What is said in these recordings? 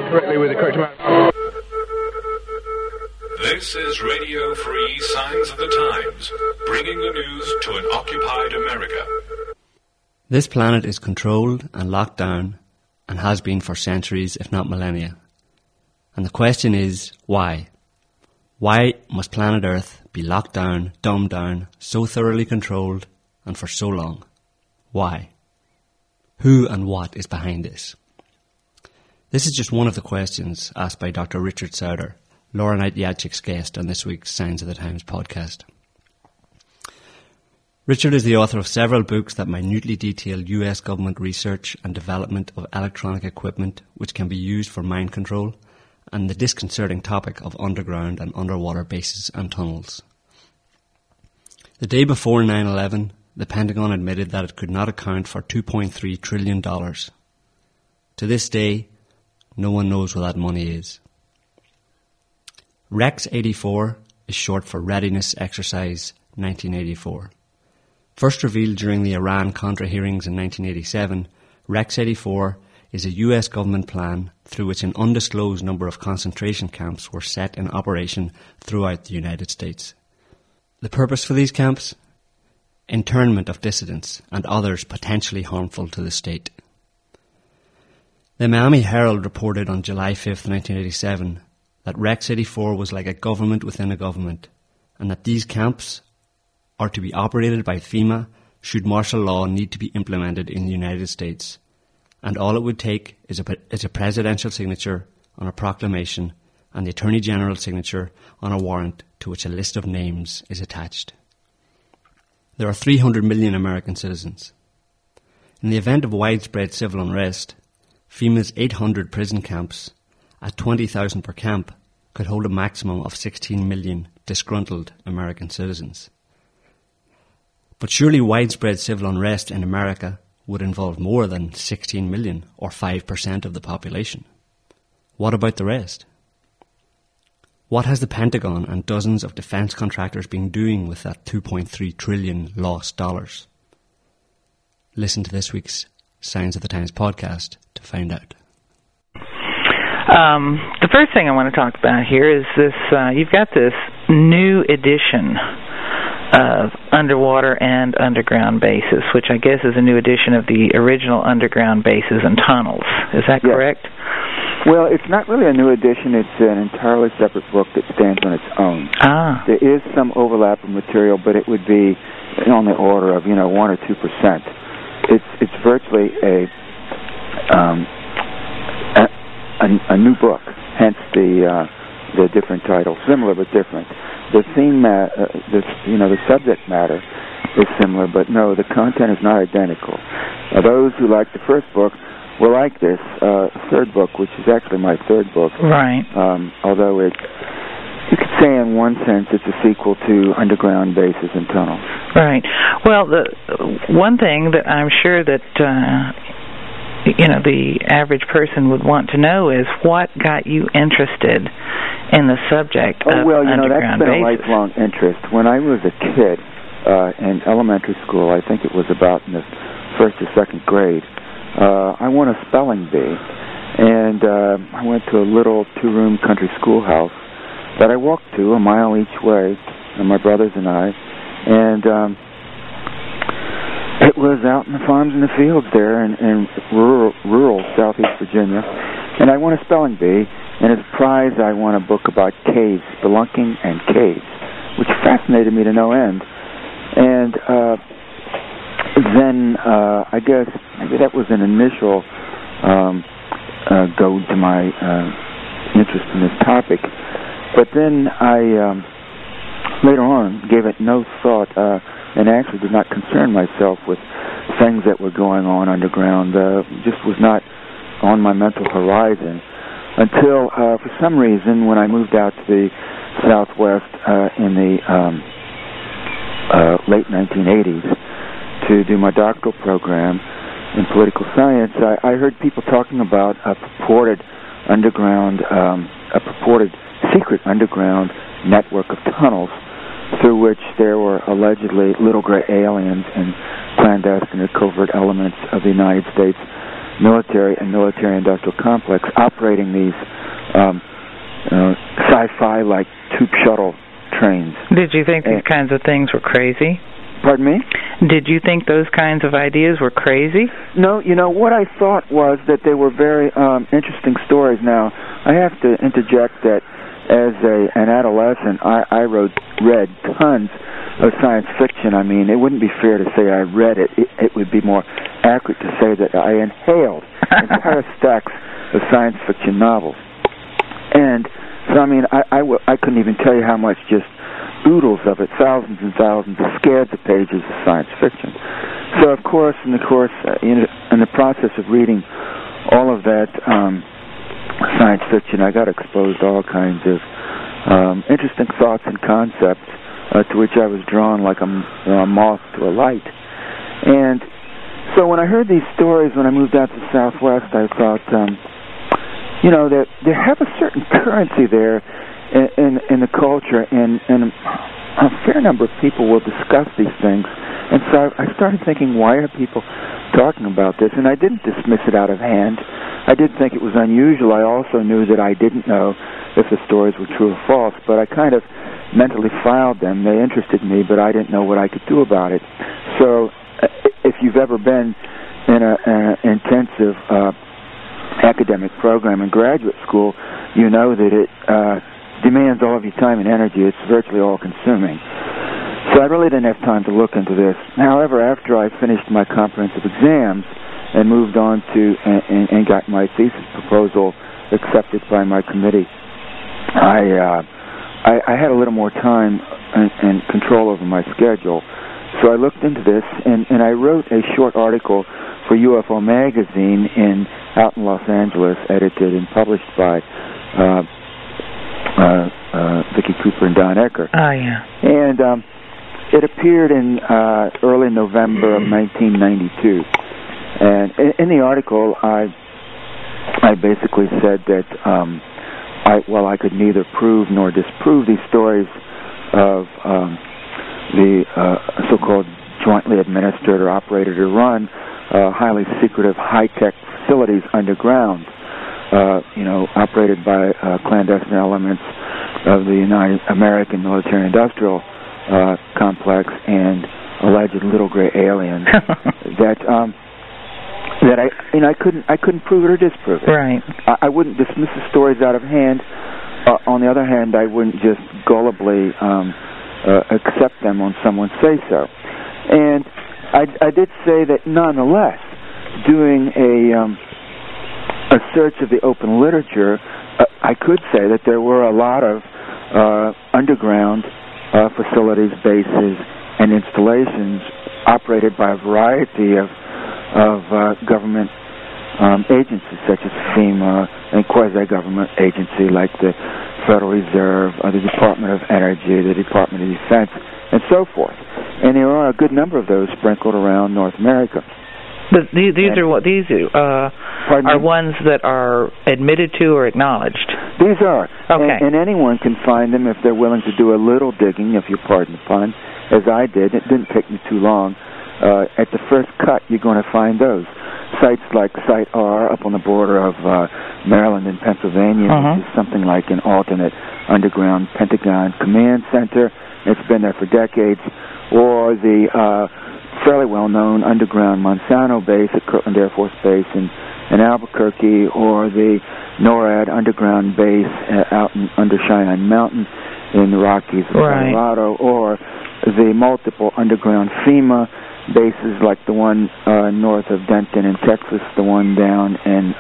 correctly with the correct amount. This is Radio Free Signs of the Times, bringing the news to an occupied America. This planet is controlled and locked down, and has been for centuries, if not millennia. And the question is, why? Why must planet Earth be locked down, dumbed down, so thoroughly controlled, and for so long? Why? Who and what is behind this? This is just one of the questions asked by Dr. Richard Sauder, Laura Knight-Jadczyk's guest on this week's Signs of the Times podcast. Richard is the author of several books that minutely detail US government research and development of electronic equipment which can be used for mind control, and the disconcerting topic of underground and underwater bases and tunnels. The day before 9/11, the Pentagon admitted that it could not account for $2.3 trillion. To this day, no one knows where that money is. Rex 84 is short for Readiness Exercise 1984. First revealed during the Iran-Contra hearings in 1987, Rex 84 is a US government plan through which an undisclosed number of concentration camps were set in operation throughout the United States. The purpose for these camps? Internment of dissidents and others potentially harmful to the state. The Miami Herald reported on July 5, 1987, that Rex 84 was like a government within a government, and that these camps are to be operated by FEMA should martial law need to be implemented in the United States, and all it would take is a presidential signature on a proclamation and the Attorney General's signature on a warrant to which a list of names is attached. There are 300 million American citizens. In the event of widespread civil unrest, FEMA's 800 prison camps, at 20,000 per camp, could hold a maximum of 16 million disgruntled American citizens. But surely widespread civil unrest in America would involve more than 16 million, or 5% of the population. What about the rest? What has the Pentagon and dozens of defence contractors been doing with that $2.3 trillion lost dollars? Listen to this week's Signs of the Times podcast to find out. The first thing I want to talk about here is this, you've got this new edition of underwater and underground bases, which I guess is a new edition of the original underground bases and tunnels. Is that correct? Well, it's not really a new edition. It's an entirely separate book that stands on its own. There is some overlap of material, but it would be on the order of 1 or 2%. It's virtually a new book, hence the different title, similar but different. The theme, the subject matter is similar, but no, the content is not identical. Those who like the first book will like this third book, which is actually my third book. Right. Although you could say in one sense it's a sequel to Underground Bases and Tunnels. Right. Well, the one thing that I'm sure that the average person would want to know is what got you interested in the subject of underground bases. That's been a lifelong interest. When I was a kid in elementary school, I think it was about in the first or second grade, I won a spelling bee, and I went to a little two-room country schoolhouse that I walked to a mile each way, and my brothers and I, and it was out in the farms and the fields there in rural southeast Virginia, and I won a spelling bee, and as a prize I won a book about caves, spelunking and caves, which fascinated me to no end. And then I guess maybe that was an initial goad to my interest in this topic. But then I later on gave it no thought and actually did not concern myself with things that were going on underground. Just was not on my mental horizon until for some reason when I moved out to the Southwest in the late 1980s to do my doctoral program in political science, I heard people talking about a purported secret underground network of tunnels through which there were allegedly little gray aliens and clandestine or covert elements of the United States military and military-industrial complex operating these sci-fi-like tube shuttle trains. Did you think these kinds of things were crazy? Pardon me? Did you think those kinds of ideas were crazy? No, what I thought was that they were very interesting stories. Now, I have to interject that as an adolescent, I read tons of science fiction. I mean, it wouldn't be fair to say I read it. It would be more accurate to say that I inhaled entire stacks of science fiction novels. And so, I mean, I couldn't even tell you how much just oodles of it, thousands and thousands of scads of pages of science fiction. So, of course, in the process of reading all of that science fiction, I got exposed to all kinds of interesting thoughts and concepts to which I was drawn like a moth to a light. And so when I heard these stories when I moved out to the Southwest, I thought, that they have a certain currency there in the culture, and a fair number of people will discuss these things. And so I started thinking, why are people talking about this? And I didn't dismiss it out of hand. I did think it was unusual. I also knew that I didn't know if the stories were true or false, but I kind of mentally filed them. They interested me, but I didn't know what I could do about it. So if you've ever been in an intensive academic program in graduate school, you know that it demands all of your time and energy. It's virtually all-consuming. So I really didn't have time to look into this. However, after I finished my comprehensive exams and moved on to and got my thesis proposal accepted by my committee, I had a little more time and control over my schedule. So I looked into this, and I wrote a short article for UFO Magazine out in Los Angeles, edited and published by Vicki Cooper and Don Ecker. Oh, yeah. And it appeared in early November of 1992. And in the article, I basically said that I could neither prove nor disprove these stories of the so-called jointly administered or operated or run highly secretive high-tech facilities underground, operated by clandestine elements of the United American military-industrial complex and alleged little gray aliens that I couldn't prove it or disprove it. Right. I wouldn't dismiss the stories out of hand. On the other hand, I wouldn't just gullibly accept them on someone's say-so. And I did say that nonetheless, doing a search of the open literature, I could say that there were a lot of underground facilities, bases, and installations operated by a variety of government agencies such as FEMA and quasi-government agency like the Federal Reserve, the Department of Energy, the Department of Defense, and so forth. And there are a good number of those sprinkled around North America. But these are ones that are admitted to or acknowledged? These are. Okay. And anyone can find them if they're willing to do a little digging, if you pardon the pun, as I did. It didn't take me too long. At the first cut, you're going to find those. Sites like Site R up on the border of Maryland and Pennsylvania, which is something like an alternate underground Pentagon command center. It's been there for decades. Or the fairly well-known underground Monsanto base at Kirtland Air Force Base in Albuquerque, or the NORAD underground base out under Cheyenne Mountain in the Rockies of Colorado, or the multiple underground FEMA bases like the one north of Denton in Texas, the one down in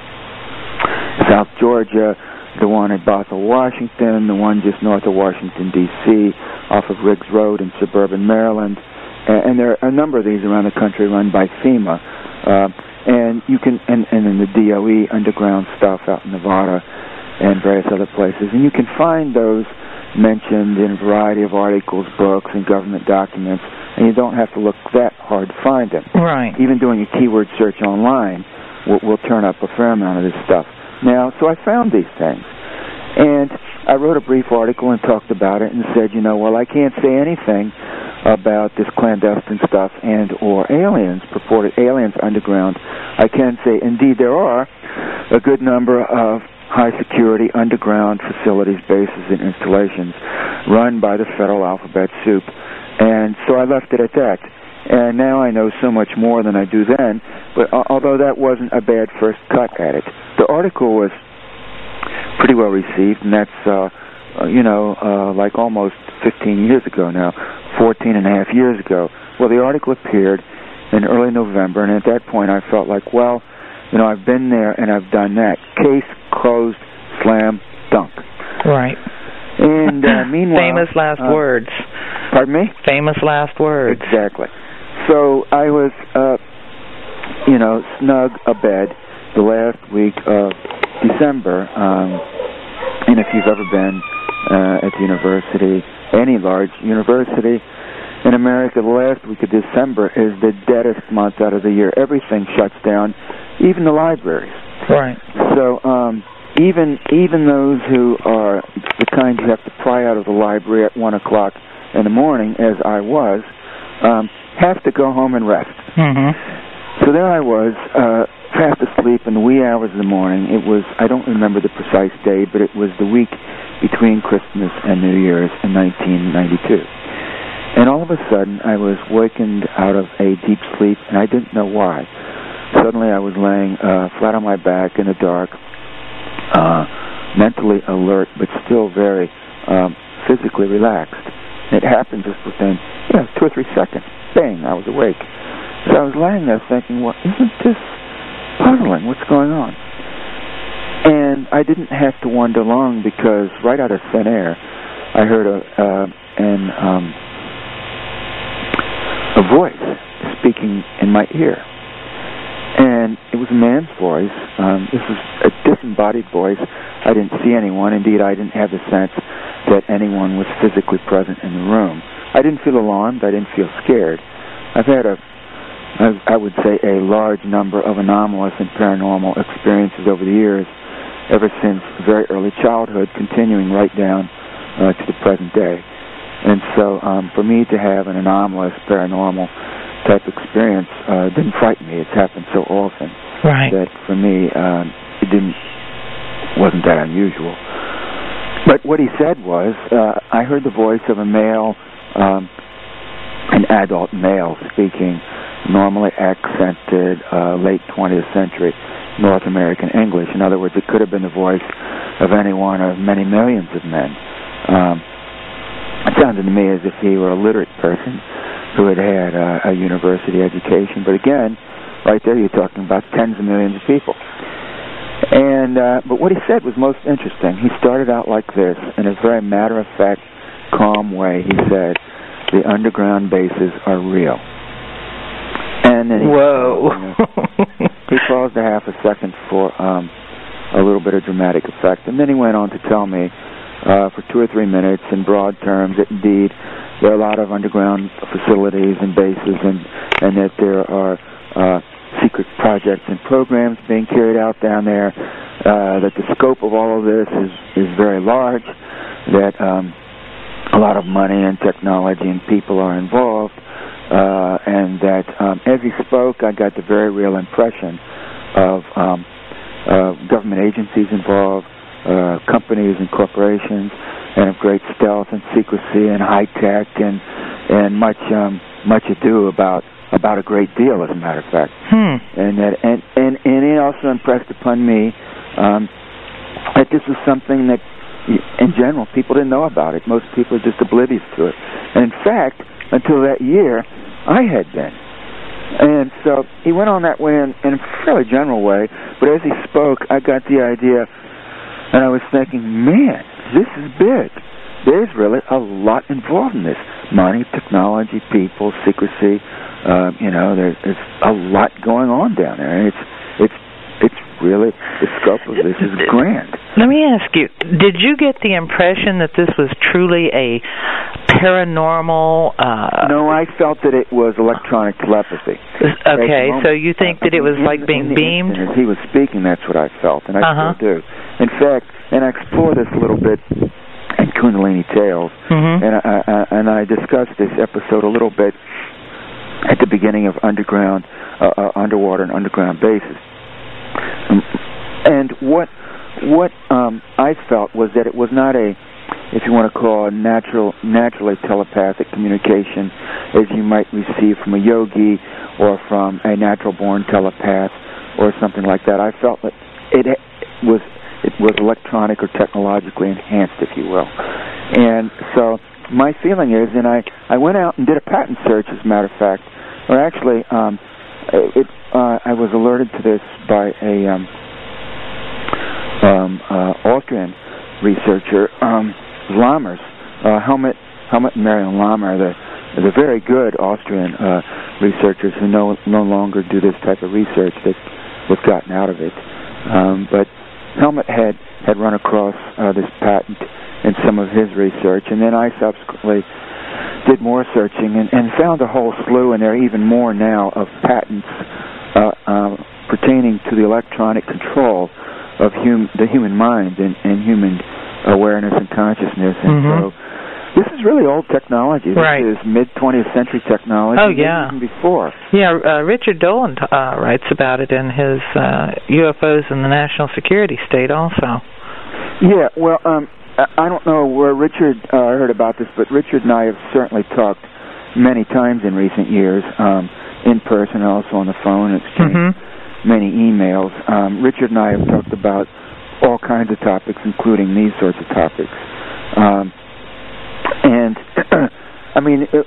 South Georgia, the one at Bothell, Washington, the one just north of Washington, D.C., off of Riggs Road in suburban Maryland. And there are a number of these around the country run by FEMA. And you can, and in the DOE underground stuff out in Nevada and various other places. And you can find those mentioned in a variety of articles, books, and government documents, and you don't have to look that hard to find them. Right. Even doing a keyword search online will turn up a fair amount of this stuff. Now, so I found these things, and I wrote a brief article and talked about it and said, I can't say anything about this clandestine stuff and or aliens, purported aliens underground. I can say, indeed, there are a good number of high-security underground facilities, bases, and installations run by the Federal Alphabet Soup. And so I left it at that. And now I know so much more than I do then, but although that wasn't a bad first cut at it. The article was pretty well received, and that's, like almost 15 years ago now, 14 and a half years ago. Well, the article appeared in early November, and at that point I felt like, well, I've been there and I've done that. Case closed, slam, dunk. Right. And meanwhile... Famous last words. Pardon me? Famous last words. Exactly. So I was, snug abed the last week of December. And if you've ever been at the university, any large university in America, the last week of December is the deadest month out of the year. Everything shuts down, even the libraries. Right. So even those who are the kind you have to pry out of the library at 1 o'clock in the morning, as I was, have to go home and rest. Mm-hmm. So there I was, fast asleep in the wee hours of the morning. It was, I don't remember the precise day, but it was the week between Christmas and New Year's in 1992. And all of a sudden, I was wakened out of a deep sleep, and I didn't know why. Suddenly, I was laying flat on my back in the dark, mentally alert, but still very physically relaxed. It happened just within 2 or 3 seconds. Bang, I was awake. So I was laying there thinking, well, isn't this puzzling? What's going on? And I didn't have to wonder long, because right out of thin air, I heard a voice speaking in my ear. And it was a man's voice. This was a disembodied voice. I didn't see anyone. Indeed, I didn't have the sense that anyone was physically present in the room. I didn't feel alarmed. I didn't feel scared. I've had I would say, a large number of anomalous and paranormal experiences over the years, ever since very early childhood, continuing right down to the present day. And so for me to have an anomalous, paranormal type experience didn't frighten me. It's happened so often that for me it wasn't that unusual. But what he said was, I heard the voice of a male, an adult male speaking normally accented late 20th century North American English. In other words, it could have been the voice of any one of many millions of men. It sounded to me as if he were a literate person who had had a university education. But again, right there you're talking about tens of millions of people. And but what he said was most interesting. He started out like this, in a very matter-of-fact, calm way. He said, the underground bases are real. And then he paused a half a second for a little bit of dramatic effect. And then he went on to tell me for 2 or 3 minutes in broad terms that indeed there are a lot of underground facilities and bases, and that there are secret projects and programs being carried out down there, that the scope of all of this is very large, that a lot of money and technology and people are involved, and that as he spoke, I got the very real impression of government agencies involved, companies and corporations, and of great stealth and secrecy and high tech and much ado about a great deal, as a matter of fact. And it also impressed upon me that this was something that, in general, people didn't know about it. Most people are just oblivious to it. And in fact, until that year, I had been. And so he went on that way in a fairly general way, but as he spoke, I got the idea, and I was thinking, man, this is big. There's really a lot involved in this. Money, technology, people, secrecy. There's a lot going on down there, and it's really, the scope of this is grand. Let me ask you, did you get the impression that this was truly a paranormal... No, I felt that it was electronic telepathy. Okay, so you think that it was like being beamed? As he was speaking, that's what I felt, and I still do. In fact, and I explore this a little bit in Kundalini Tales, and I discussed this episode a little bit at the beginning of underwater and underground bases. And what I felt was that it was not a, if you want to call it, naturally telepathic communication as you might receive from a yogi or from a natural-born telepath or something like that. I felt that it was electronic or technologically enhanced, if you will. And so my feeling is, and I went out and did a patent search, as a matter of fact, or actually I was alerted to this by a Austrian researcher, Lammers, Helmut and Marion Lammer. They're very good Austrian researchers who no longer do this type of research. They've gotten out of it. But Helmut had run across this patent in some of his research, and then I subsequently did more searching and found a whole slew, and there are even more now, of patents pertaining to the electronic control of the human mind and human awareness and consciousness. And so this is really old technology. Right. This is mid-20th century technology. Oh, yeah. Even before. Yeah, Richard Dolan writes about it in his UFOs in the National Security State also. Yeah, well, I don't know where Richard heard about this, but Richard and I have certainly talked many times in recent years, in person and also on the phone, and exchanged many emails. Richard and I have talked about all kinds of topics, including these sorts of topics. And I mean, so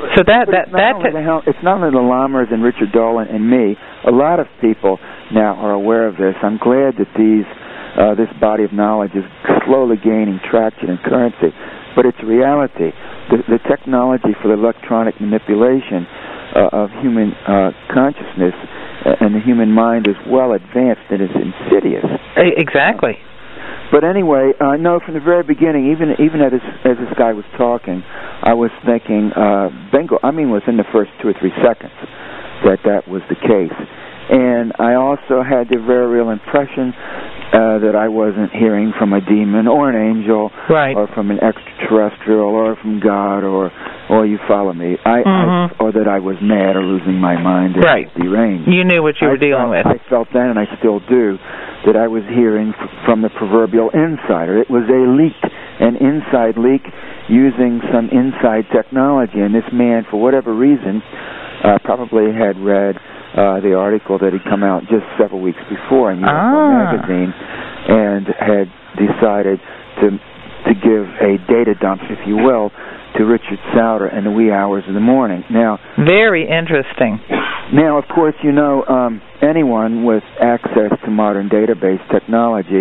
it's not only the Lammers and Richard Dolan and me. A lot of people now are aware of this. I'm glad that this body of knowledge is slowly gaining traction and currency, but it's reality. The technology for the electronic manipulation of human consciousness and the human mind is well advanced and is insidious. Exactly. But anyway, no, from the very beginning, even as this guy was talking, I was thinking, bingo, I mean within the first 2 or 3 seconds that was the case. And I also had the very real impression that I wasn't hearing from a demon or an angel, right, or from an extraterrestrial or from God or you follow me, or that I was mad or losing my mind or deranged. You knew what you were dealing with. I felt then, and I still do, that I was hearing from the proverbial insider. It was an inside leak using some inside technology, and this man, for whatever reason, probably had read the article that had come out just several weeks before in UFO magazine, and had decided to give a data dump, if you will, to Richard Sauter in the wee hours of the morning. Now, very interesting. Now, of course, you know, anyone with access to modern database technology,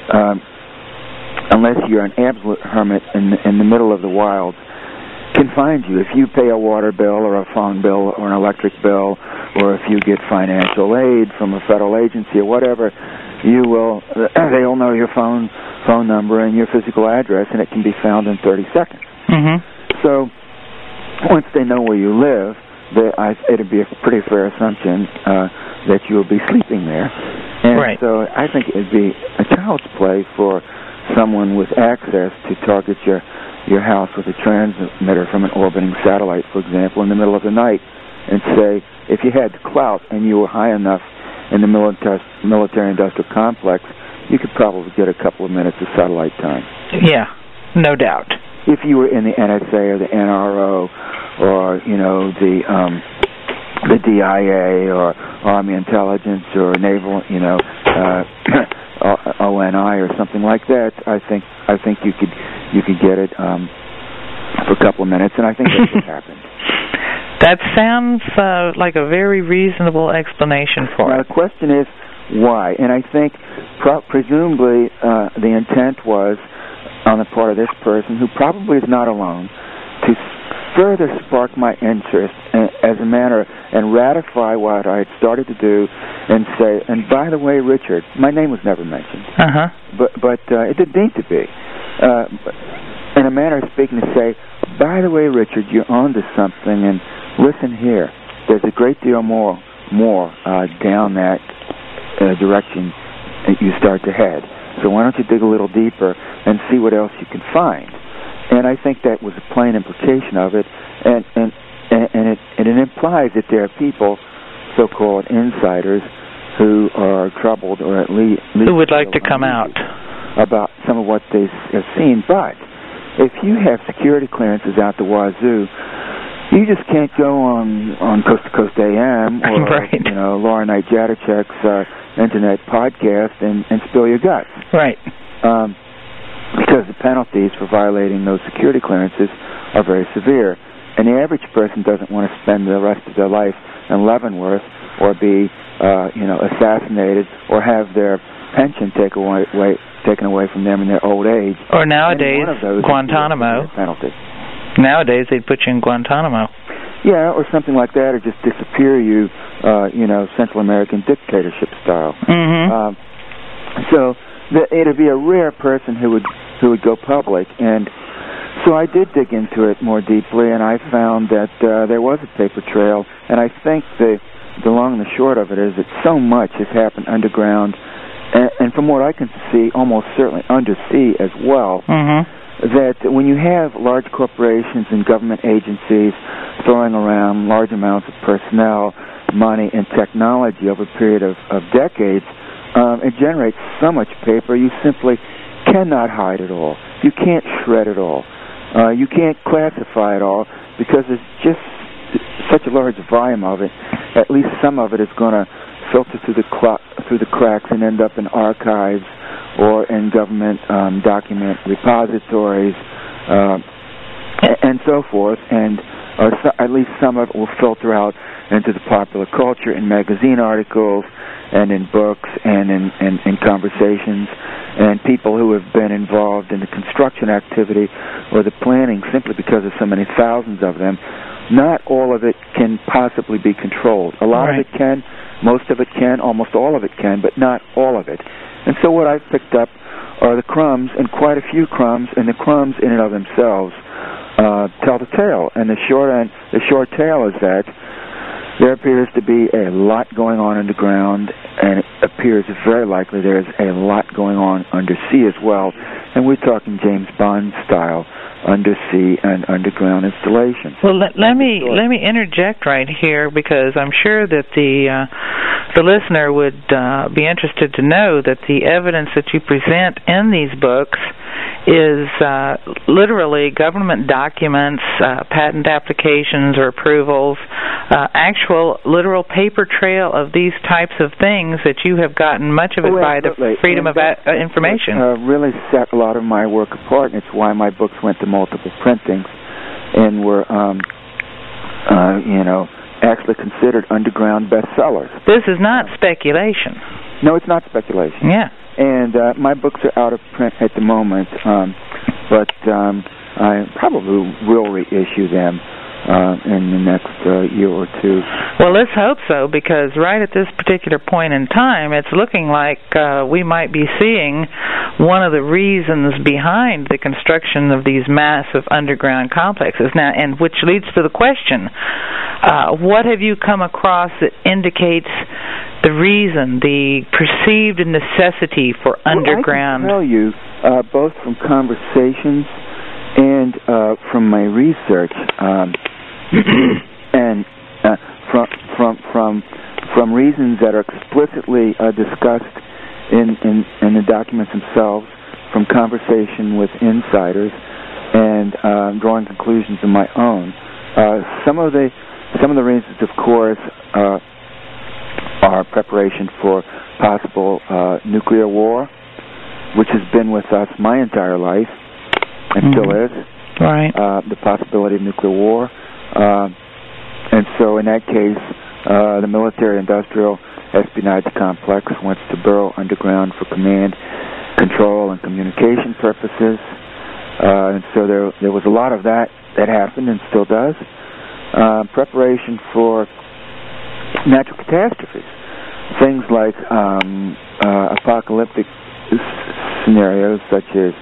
unless you're an absolute hermit in the middle of the wild, can find you. If you pay a water bill or a phone bill or an electric bill, or if you get financial aid from a federal agency or whatever, they'll know your phone number and your physical address, and it can be found in 30 seconds. So once they know where you live, it'd be a pretty fair assumption that you'll be sleeping there. And so I think it'd be a child's play for someone with access to target your house with a transmitter from an orbiting satellite, for example, in the middle of the night, and say, if you had clout and you were high enough in the military-industrial complex, you could probably get a couple of minutes of satellite time. Yeah, no doubt. If you were in the NSA or the NRO or, you know, the DIA or Army Intelligence or Naval, you know, ONI or something like that, I think you could get it for a couple of minutes, and I think that's what happened. That sounds like a very reasonable explanation for it. Now, the question is, why? And I think presumably the intent was, on the part of this person, who probably is not alone, to further spark my interest as a manner and ratify what I had started to do and say, and by the way, Richard, my name was never mentioned, but it didn't need to be. In a manner of speaking, to say, by the way, Richard, you're on to something, and listen here, there's a great deal more down that direction that you start to head. So why don't you dig a little deeper and see what else you can find? And I think that was a plain implication of it, and and it implies that there are people, so-called insiders, who are troubled, or at least who would like to come out about some of what they have seen. But if you have security clearances out the wazoo, you just can't go on Coast to Coast AM or right. Laura Knight Jadachek's internet podcast and spill your guts. Right. Because the penalties for violating those security clearances are very severe. And the average person doesn't want to spend the rest of their life in Leavenworth or be, assassinated or have their pension taken away from them in their old age. Or nowadays, Guantanamo. Penalty. Nowadays, they'd put you in Guantanamo. Yeah, or something like that, or just disappear you, Central American dictatorship style. Mm-hmm. So it'd be a rare person who would go public, and so I did dig into it more deeply, and I found that there was a paper trail, and I think the long and the short of it is that so much has happened underground, and from what I can see, almost certainly undersea as well. Mm-hmm. That when you have large corporations and government agencies throwing around large amounts of personnel, money, and technology over a period of decades, it generates so much paper you simply cannot hide it all. You can't shred it all. You can't classify it all because there's just such a large volume of it. At least some of it is going to filter through the cracks and end up in archives or in government document repositories and so forth, and at least some of it will filter out into the popular culture in magazine articles and in books and in conversations, and people who have been involved in the construction activity or the planning simply because of so many thousands of them. Not all of it can possibly be controlled. A lot right. of it can, most of it can, almost all of it can, but not all of it. And so what I've picked up are the crumbs, and quite a few crumbs, and the crumbs in and of themselves tell the tale. And the short tale is that there appears to be a lot going on underground, and it appears very likely there's a lot going on undersea as well. And we're talking James Bond style undersea and underground installations. Well, let me interject right here, because I'm sure that the listener would be interested to know that the evidence that you present in these books is literally government documents, patent applications or approvals, actual literal paper trail of these types of things that you have gotten much of it by the Freedom of Information. Really set a lot of my work apart, and it's why my books went to multiple printings and were, actually considered underground bestsellers. This is not speculation. No, it's not speculation. Yeah. And my books are out of print at the moment, but I probably will reissue them in the next year or two. Well, let's hope so, because right at this particular point in time, it's looking like we might be seeing one of the reasons behind the construction of these massive underground complexes. Now, and which leads to the question, what have you come across that indicates the reason, the perceived necessity for underground? Well, I can tell you, both from conversations and from my research, and from reasons that are explicitly discussed in the documents themselves, from conversation with insiders, and drawing conclusions of my own. Some of the reasons, of course, are preparation for possible nuclear war, which has been with us my entire life and still is. Right. The possibility of nuclear war. And so in that case, the military-industrial espionage complex wants to burrow underground for command, control, and communication purposes. And so there was a lot of that happened and still does. Preparation for natural catastrophes. Things like apocalyptic scenarios such as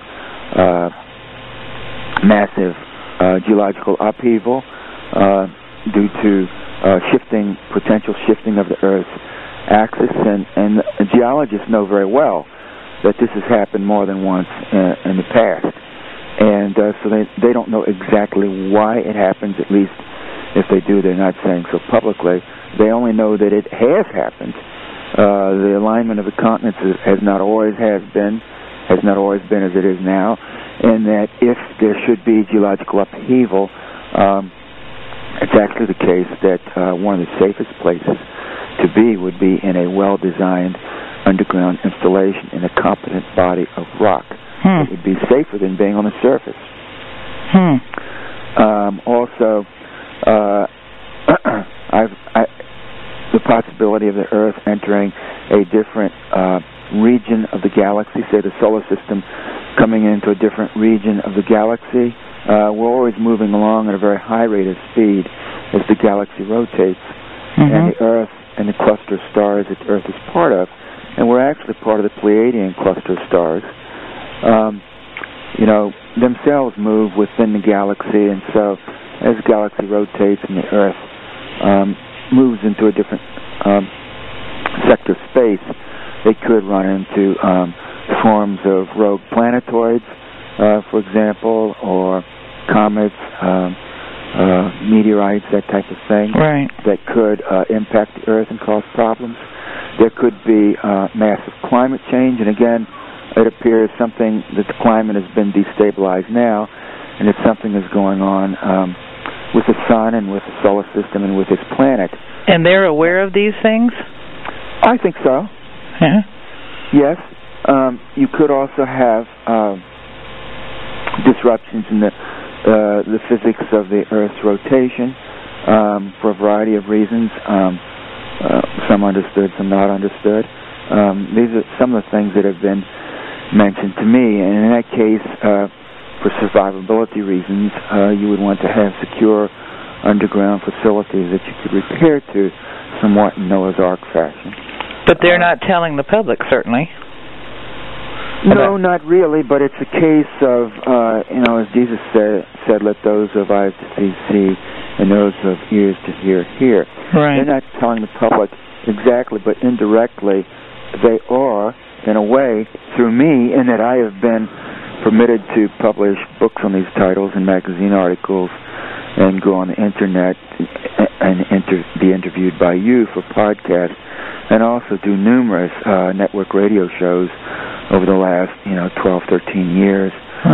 massive geological upheaval due to potential shifting of the Earth's axis, and geologists know very well that this has happened more than once in the past, and so they don't know exactly why it happens. At least If they do, they're not saying so publicly. They only know that it has happened. The alignment of the continents has not always been as it is now, and that if there should be geological upheaval, it's actually the case that one of the safest places to be would be in a well-designed underground installation in a competent body of rock. It would be safer than being on the surface. Also, the possibility of the Earth entering a different region of the galaxy, say the solar system coming into a different region of the galaxy. We're always moving along at a very high rate of speed as the galaxy rotates, and the Earth and the cluster of stars that the Earth is part of, and we're actually part of the Pleiadian cluster of stars, themselves move within the galaxy, and so as the galaxy rotates and the Earth moves into a different sector of space, they could run into forms of rogue planetoids, for example, or comets, meteorites, that type of thing, that could impact the Earth and cause problems. There could be massive climate change, and again, it appears something that the climate has been destabilized now, and it's something that's going on with the sun and with the solar system and with its planet. And they're aware of these things? I think so. Yes. You could also have disruptions in the physics of the Earth's rotation for a variety of reasons. Some understood, some not understood. These are some of the things that have been mentioned to me, and in that case, for survivability reasons, you would want to have secure underground facilities that you could repair to somewhat in Noah's Ark fashion. But they're not telling the public, certainly. No, not really, but it's a case of, as Jesus said, let those of eyes to see, see, and those of ears to hear, hear. Right. They're not telling the public exactly, but indirectly they are, in a way, through me, in that I have been permitted to publish books on these titles and magazine articles and go on the Internet and be interviewed by you for podcasts, and also do numerous network radio shows over the last, 12, 13 years,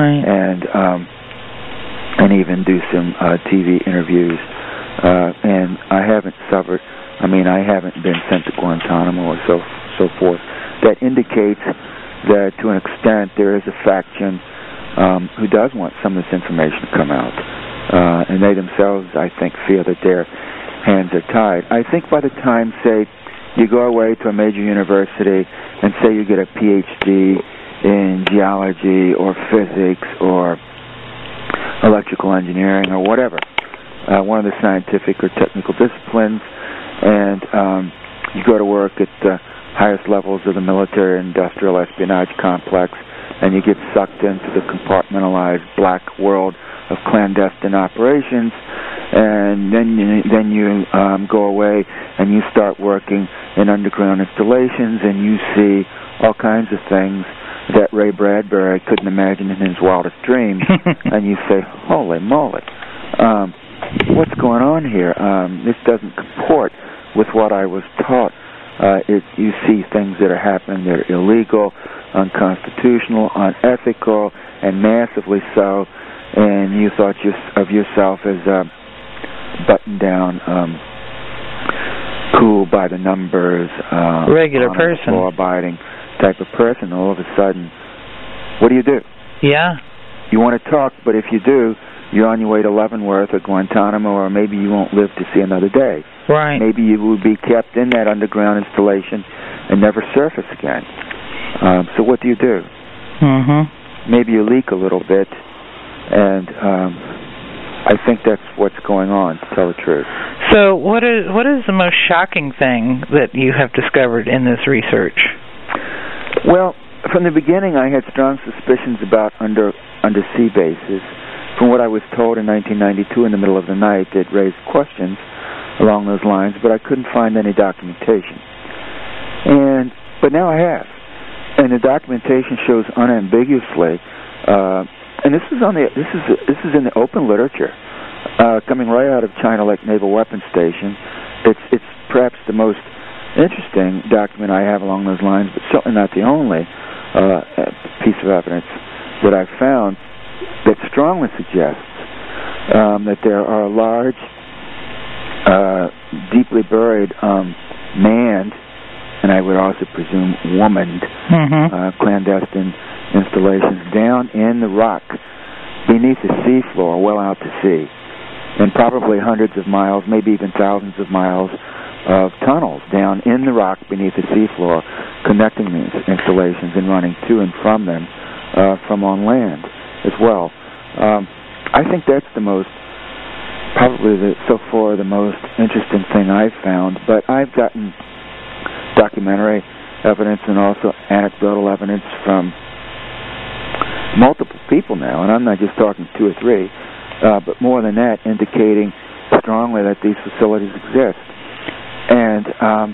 and even do some TV interviews. And I haven't suffered. I haven't been sent to Guantanamo or so forth. That indicates that, to an extent, there is a faction who does want some of this information to come out, and they themselves, I think, feel that their hands are tied. I think by the time, say, you go away to a major university and say you get a PhD in geology or physics or electrical engineering or whatever, one of the scientific or technical disciplines, and you go to work at the highest levels of the military-industrial espionage complex, and you get sucked into the compartmentalized black world of clandestine operations, and then you go away and you start working in underground installations, and you see all kinds of things that Ray Bradbury couldn't imagine in his wildest dreams, and you say, holy moly, what's going on here? This doesn't comport with what I was taught. You see things that are happening that are illegal, unconstitutional, unethical, and massively so, and you thought of yourself as a button-down, cool by the numbers, regular person, law-abiding type of person. All of a sudden, what do? Yeah. You want to talk, but if you do, you're on your way to Leavenworth or Guantanamo, or maybe you won't live to see another day. Right. Maybe you will be kept in that underground installation and never surface again. So what do? Maybe you leak a little bit, and I think that's what's going on, to tell the truth. So what is the most shocking thing that you have discovered in this research? Well, from the beginning, I had strong suspicions about undersea bases. From what I was told in 1992 in the middle of the night, it raised questions along those lines, but I couldn't find any documentation. But now I have, and the documentation shows unambiguously. And this is in the open literature. coming right out of China Lake Naval Weapons Station. It's perhaps the most interesting document I have along those lines, but certainly not the only piece of evidence that I've found that strongly suggests that there are large, deeply buried, manned, and I would also presume womaned, clandestine installations down in the rock beneath the seafloor, well out to sea, and probably hundreds of miles, maybe even thousands of miles of tunnels down in the rock beneath the seafloor, connecting these installations and running to and from them from on land as well. I think that's probably so far the most interesting thing I've found, but I've gotten documentary evidence and also anecdotal evidence from multiple people now, and I'm not just talking 2 or 3, but more than that, indicating strongly that these facilities exist. And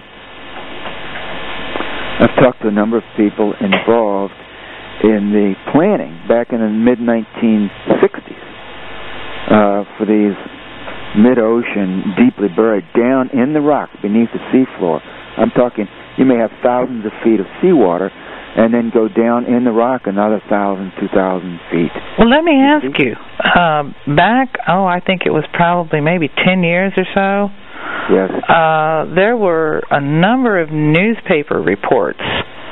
I've talked to a number of people involved in the planning back in the mid-1960s for these mid-ocean, deeply buried, down in the rock beneath the seafloor. I'm talking, you may have thousands of feet of seawater and then go down in the rock another 1,000, 2,000 feet. Well, let me ask you, back, I think it was probably maybe 10 years or so, yes, there were a number of newspaper reports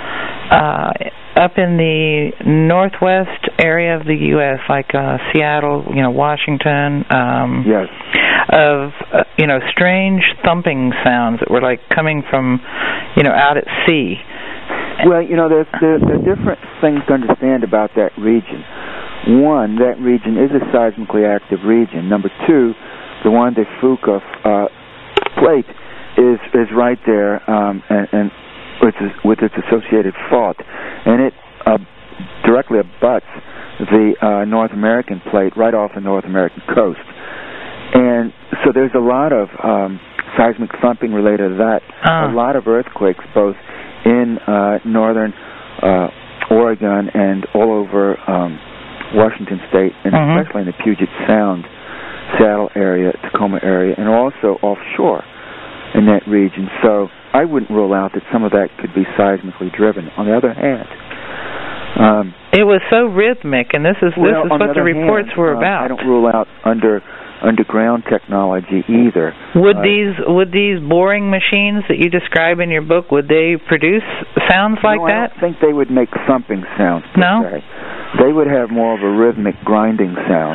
up in the northwest area of the U.S., like Seattle, Washington, yes, of strange thumping sounds that were like coming from out at sea. Well, there are different things to understand about that region. One, that region is a seismically active region. Number two, the Juan de Fuca plate is right there, and with its associated fault, and it directly abuts the North American plate right off the North American coast. And so there's a lot of seismic thumping related to that, a lot of earthquakes, both in northern Oregon and all over Washington State, and especially in the Puget Sound, Seattle area, Tacoma area, and also offshore in that region. So I wouldn't rule out that some of that could be seismically driven. On the other hand, it was so rhythmic, and this is what the reports were about. I don't rule out underground technology either. Would these boring machines that you describe in your book, would they produce sounds like that? I don't think they would make thumping sounds per se. They would have more of a rhythmic grinding sound.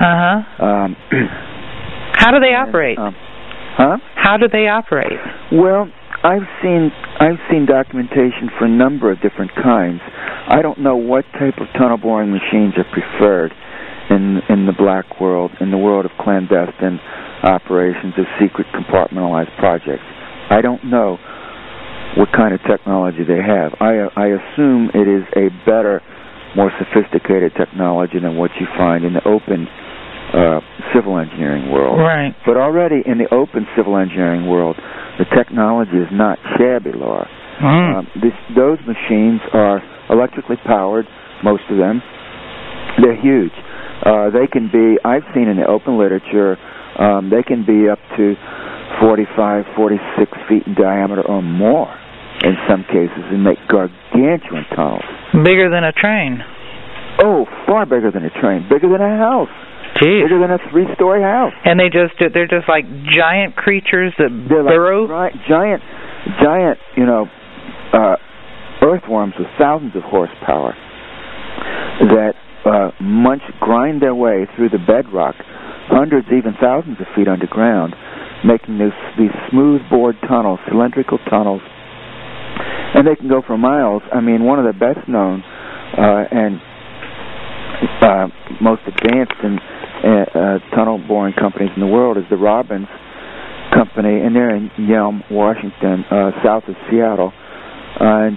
How do they operate? How do they operate? Well, I've seen documentation for a number of different kinds. I don't know what type of tunnel boring machines are preferred in the black world, in the world of clandestine operations of secret compartmentalized projects. I don't know what kind of technology they have. I assume it is a better, more sophisticated technology than what you find in the open civil engineering world. Right. But already in the open civil engineering world, the technology is not shabby, Laura. Those machines are electrically powered, most of them. They're huge. They can be, I've seen in the open literature, they can be up to 45, 46 feet in diameter or more in some cases, and make gargantuan tunnels. Bigger than a train. Oh, far bigger than a train. Bigger than a house. Jeez. Bigger than a 3-story house. And they're just like giant creatures that burrow? Like giant, earthworms with thousands of horsepower that grind their way through the bedrock, hundreds, even thousands of feet underground, making these smooth-bored tunnels, cylindrical tunnels, and they can go for miles. I mean, one of the best-known and most advanced tunnel boring companies in the world is the Robbins Company, and they're in Yelm, Washington, south of Seattle, and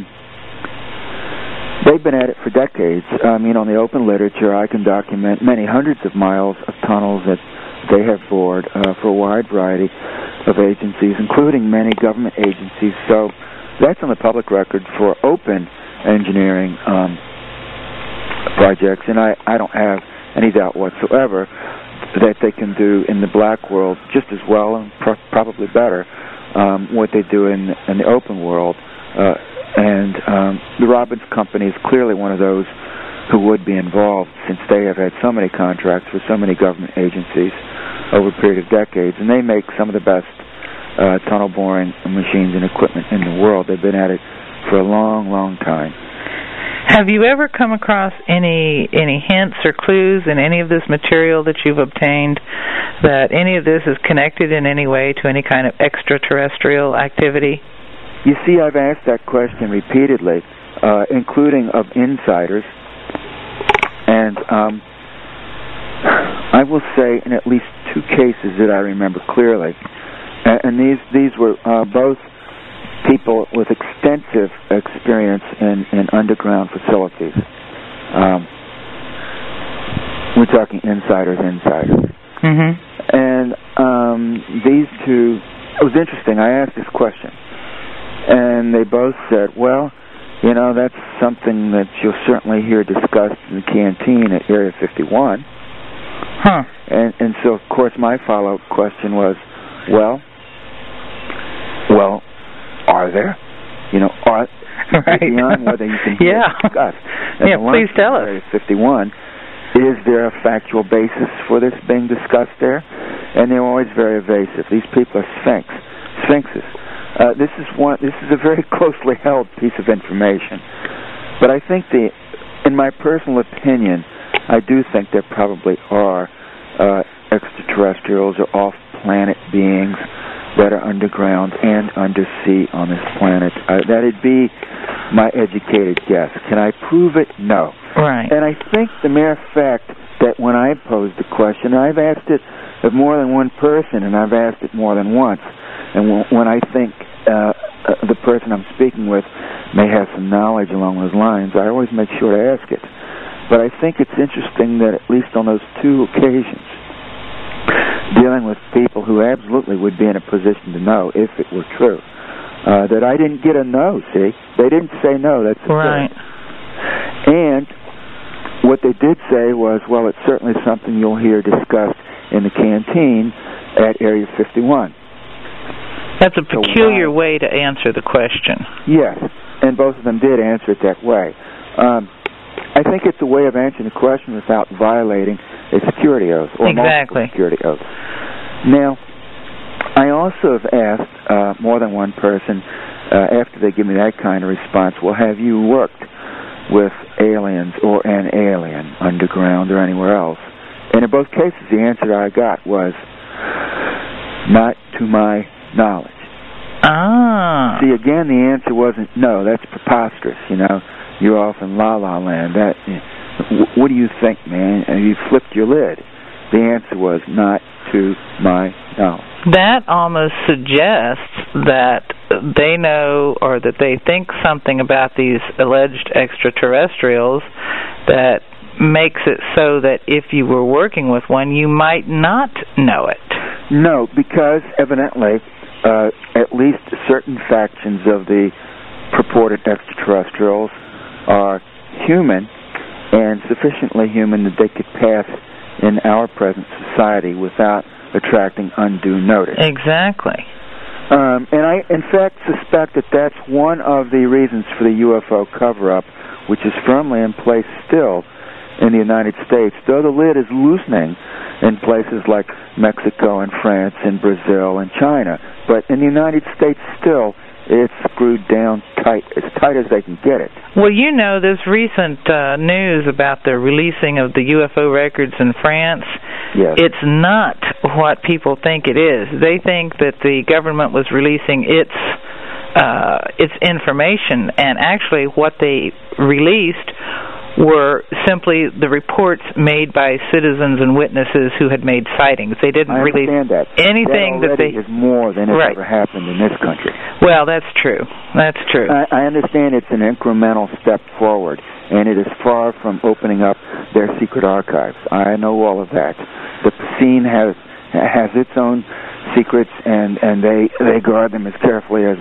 they've been at it for decades. I mean, on the open literature, I can document many hundreds of miles of tunnels that they have bored for a wide variety of agencies, including many government agencies. So that's on the public record for open engineering projects, and I don't have any doubt whatsoever that they can do in the black world just as well and probably better what they do in the open world. And the Robbins Company is clearly one of those who would be involved, since they have had so many contracts with so many government agencies over a period of decades, and they make some of the best tunnel boring machines and equipment in the world. They've been at it for a long, long time. Have you ever come across any hints or clues in any of this material that you've obtained that any of this is connected in any way to any kind of extraterrestrial activity? You see, I've asked that question repeatedly, including of insiders, and I will say in at least two cases that I remember clearly, and these were both people with extensive experience in underground facilities. We're talking insiders. Mm-hmm. And these two, it was interesting. I asked this question, and they both said, well, you know, that's something that you'll certainly hear discussed in the canteen at Area 51. Huh. And so, of course, my follow-up question was, well, are there? You know, are right. beyond whether you can hear discuss. And yeah, please tell us. Area 51, is there a factual basis for this being discussed there? And they're always very evasive. These people are sphinxes. This is a very closely held piece of information. But I think in my personal opinion, I do think there probably are extraterrestrials or off-planet beings that are underground and undersea on this planet. That'd be my educated guess. Can I prove it? No. Right. And I think the mere fact that when I posed the question, I've asked it of more than one person, and I've asked it more than once, and when I think the person I'm speaking with may have some knowledge along those lines, I always make sure to ask it. But I think it's interesting that at least on those two occasions, dealing with people who absolutely would be in a position to know if it were true, that I didn't get a no, see? They didn't say no, that's the right. thing. And what they did say was, well, it's certainly something you'll hear discussed in the canteen at Area 51. That's a peculiar way to answer the question. Yes, and both of them did answer it that way. I think it's a way of answering the question without violating a security oath or multiple security oaths. Now, I also have asked more than one person, after they give me that kind of response, well, have you worked with aliens or an alien underground or anywhere else? And in both cases, the answer I got was, not to my knowledge. Ah. See, again, the answer wasn't, no, that's preposterous, you know. You're off in la-la land. What do you think, man? And you flipped your lid. The answer was, not to my knowledge. That almost suggests that they know or that they think something about these alleged extraterrestrials that makes it so that if you were working with one, you might not know it. No, because evidently at least certain factions of the purported extraterrestrials are human, and sufficiently human that they could pass in our present society without attracting undue notice. Exactly. And I, in fact, suspect that that's one of the reasons for the UFO cover-up, which is firmly in place still in the United States, though the lid is loosening in places like Mexico and France and Brazil and China. But in the United States still, it's screwed down tight, as tight as they can get it. Well, you know, this recent news about the releasing of the UFO records in France, yes. It's not what people think it is. They think that the government was releasing its information, and actually what they released were simply the reports made by citizens and witnesses who had made sightings. They didn't release anything that is more than has ever happened in this country. Well, that's true. That's true. I understand it's an incremental step forward, and it is far from opening up their secret archives. I know all of that. The scene has its own secrets, and they guard them as carefully as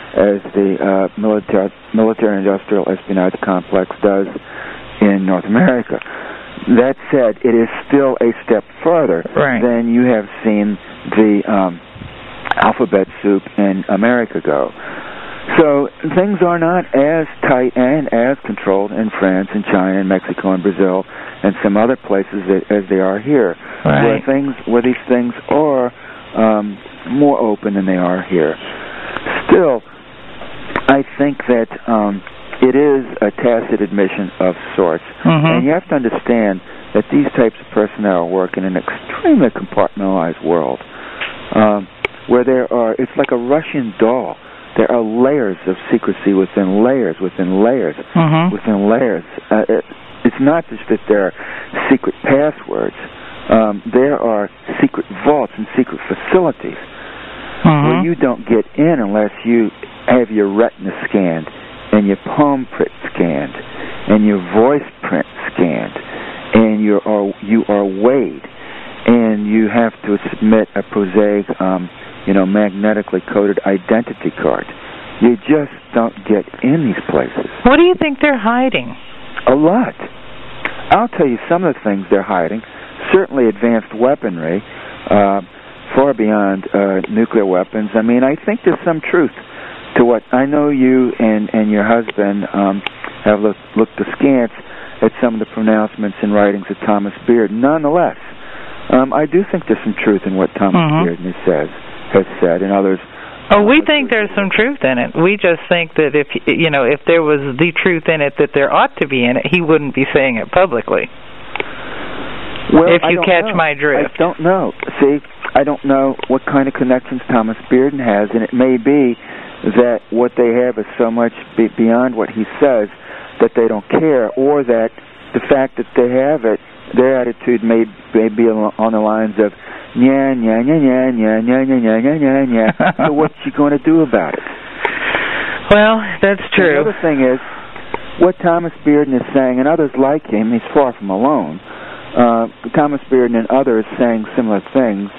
the military-industrial espionage complex does in North America. that said, it is still a step further than you have seen the alphabet soup in America go. So things are not as tight and as controlled in France and China and Mexico and Brazil and some other places as they are here, where these things are more open than they are here. Still, I think that it is a tacit admission of sorts, and you have to understand that these types of personnel work in an extremely compartmentalized world, where it's like a Russian doll. There are layers of secrecy within layers, within layers, within layers. It's not just that there are secret passwords. There are secret vaults and secret facilities where you don't get in unless you have your retina scanned and your palm print scanned and your voice print scanned and you are weighed and you have to submit a prosaic, magnetically coded identity card. You just don't get in these places. What do you think they're hiding? A lot. I'll tell you some of the things they're hiding. Certainly advanced weaponry, far beyond nuclear weapons. I mean, I think there's some truth to what I know you and your husband have looked askance at some of the pronouncements and writings of Thomas Beard. Nonetheless, I do think there's some truth in what Thomas Beard has said, and others. Oh, we think there's some truth in it. We just think that if there was the truth in it that there ought to be in it, he wouldn't be saying it publicly. Well, if you catch my drift. I don't know. See, I don't know what kind of connections Thomas Bearden has, and it may be that what they have is so much beyond what he says that they don't care, or that the fact that they have it, their attitude may be on the lines of, nya, nya, nya, nya, nya, nya, nya, nya, nya, nya, nya. So what you going to do about it? Well, that's true. The other thing is, what Thomas Bearden is saying, and others like him, he's far from alone, Thomas Bearden and others saying similar things.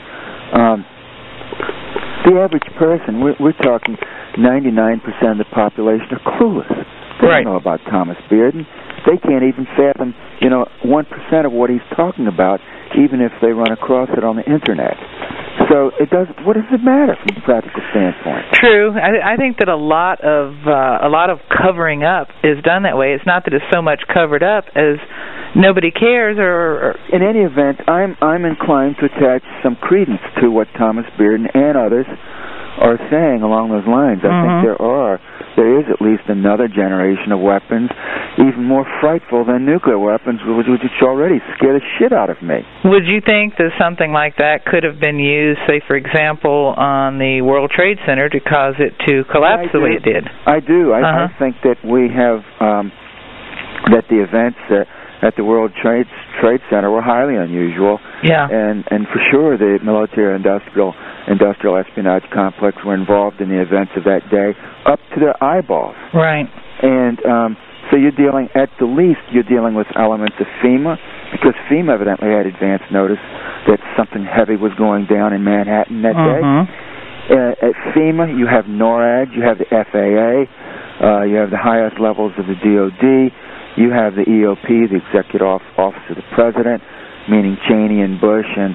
The average person, we're talking 99% of the population are clueless. They don't know about Thomas Bearden. They can't even fathom, 1% of what he's talking about, even if they run across it on the internet. So what does it matter from a practical standpoint? True. I think that a lot of covering up is done that way. It's not that it's so much covered up as nobody cares. Or in any event, I'm inclined to attach some credence to what Thomas Bearden and others are saying along those lines. I think there is at least another generation of weapons even more frightful than nuclear weapons, which already scare the shit out of me. Would you think that something like that could have been used, say, for example, on the World Trade Center to cause it to collapse the way it did? I do. I think that we have that the events at the World Trade Center were highly unusual. Yeah. And for sure the military-industrial espionage complex were involved in the events of that day up to their eyeballs. Right. And so you're dealing with elements of FEMA, because FEMA evidently had advance notice that something heavy was going down in Manhattan that day. At FEMA, you have NORAD, you have the FAA, you have the highest levels of the DOD, you have the EOP, the Executive Office of the President, meaning Cheney and Bush and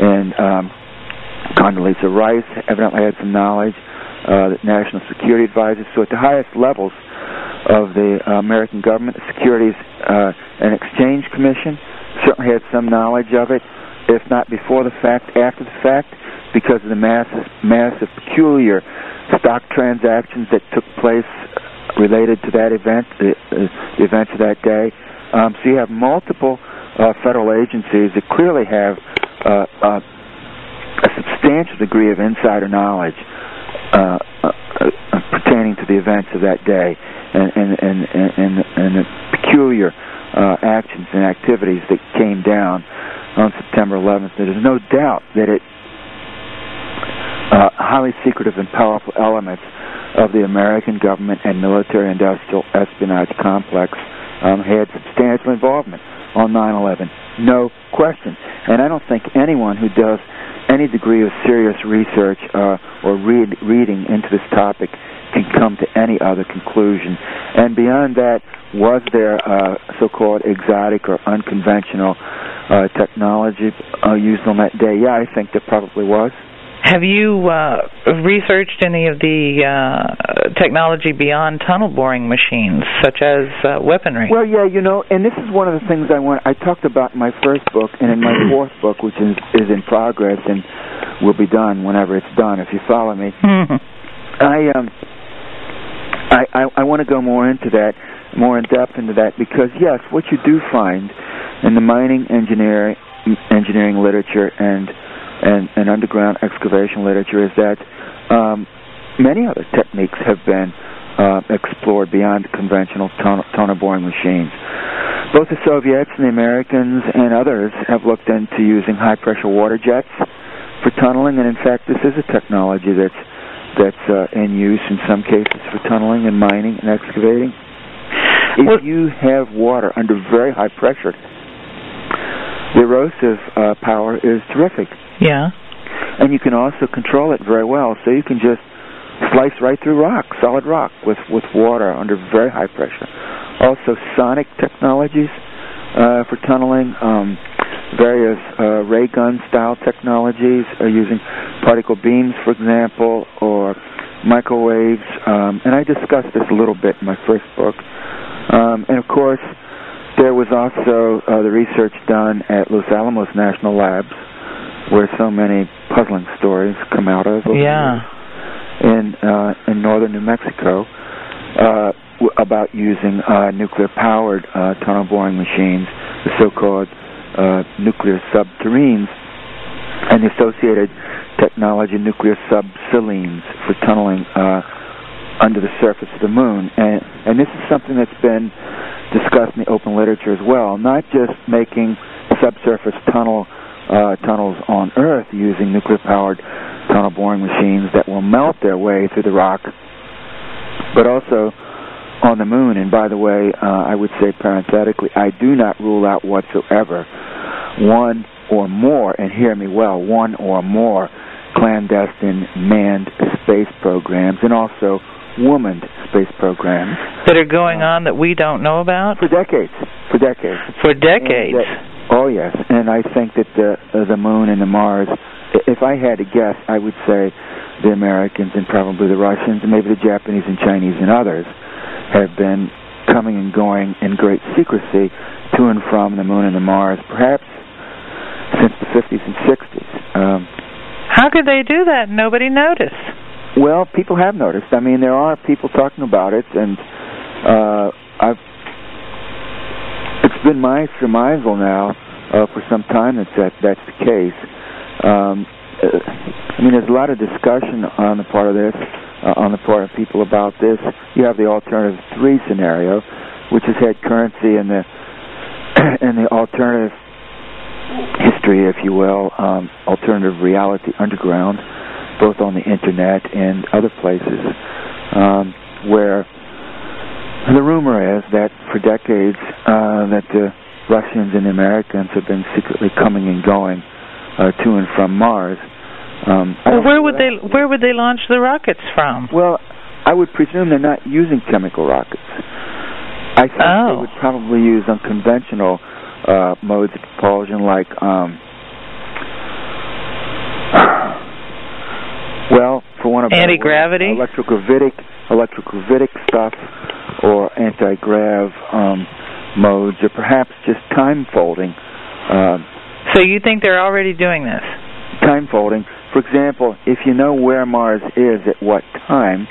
Condoleezza Rice evidently had some knowledge, the National Security Advisor. So at the highest levels of the American government, the Securities and Exchange Commission certainly had some knowledge of it, if not before the fact, after the fact, because of the massive peculiar stock transactions that took place related to that event, the events of that day. So you have multiple federal agencies that clearly have a substantial degree of insider knowledge pertaining to the events of that day and the peculiar actions and activities that came down on September 11th. There's no doubt that highly secretive and powerful elements of the American government and military-industrial espionage complex had substantial involvement on 9/11. No question. And I don't think anyone who does any degree of serious research or reading into this topic can come to any other conclusion. And beyond that, was there so-called exotic or unconventional technology used on that day? Yeah, I think there probably was. Have you researched any of the technology beyond tunnel boring machines, such as weaponry? Well, yeah, and this is one of the things I talked about in my first book, and in my fourth book, which is in progress and will be done whenever it's done, if you follow me. Mm-hmm. I want to go more into that, more in depth into that, because yes, what you do find in the mining engineering literature and underground excavation literature is that many other techniques have been explored beyond conventional tunnel boring machines. Both the Soviets and the Americans and others have looked into using high-pressure water jets for tunneling, and in fact, this is a technology that's in use in some cases for tunneling and mining and excavating. If you have water under very high pressure, the erosive power is terrific. Yeah. And you can also control it very well, so you can just slice right through rock, solid rock, with water under very high pressure. Also, sonic technologies for tunneling, various ray gun style technologies using particle beams, for example, or microwaves. And I discussed this a little bit in my first book. And of course, there was also the research done at Los Alamos National Labs, where so many puzzling stories come out of. Yeah. In northern New Mexico, about using nuclear-powered tunnel boring machines, the so-called nuclear subterranes, and the associated technology, nuclear subsilines, for tunneling under the surface of the moon. And this is something that's been discussed in the open literature as well, not just making subsurface tunnels on Earth using nuclear-powered tunnel boring machines that will melt their way through the rock, but also on the moon. And by the way, I would say parenthetically, I do not rule out whatsoever one or more, and hear me well, one or more clandestine manned space programs, and also womaned space programs that are going on that we don't know about for decades. Oh yes, and I think that the moon and the Mars, if I had to guess, I would say the Americans and probably the Russians and maybe the Japanese and Chinese and others have been coming and going in great secrecy to and from the moon and the Mars, perhaps since the 50s and 60s. How could they do that and nobody noticed? Well, people have noticed. I mean, there are people talking about it, and it's been my surmisal now for some time that that's the case. I mean, there's a lot of discussion on the part of this, on the part of people about this. You have the alternative 3 scenario, which has had currency in the alternative history, if you will, alternative reality underground, both on the internet and other places, where the rumor is that for decades that the Russians and the Americans have been secretly coming and going to and from Mars. Where would they launch the rockets from? Well, I would presume they're not using chemical rockets. I think they would probably use unconventional modes of propulsion, like for one of anti-gravity, electrogravitic stuff, or anti-grav modes, or perhaps just time folding. So you think they're already doing this? Time folding. For example, if you know where Mars is at what time,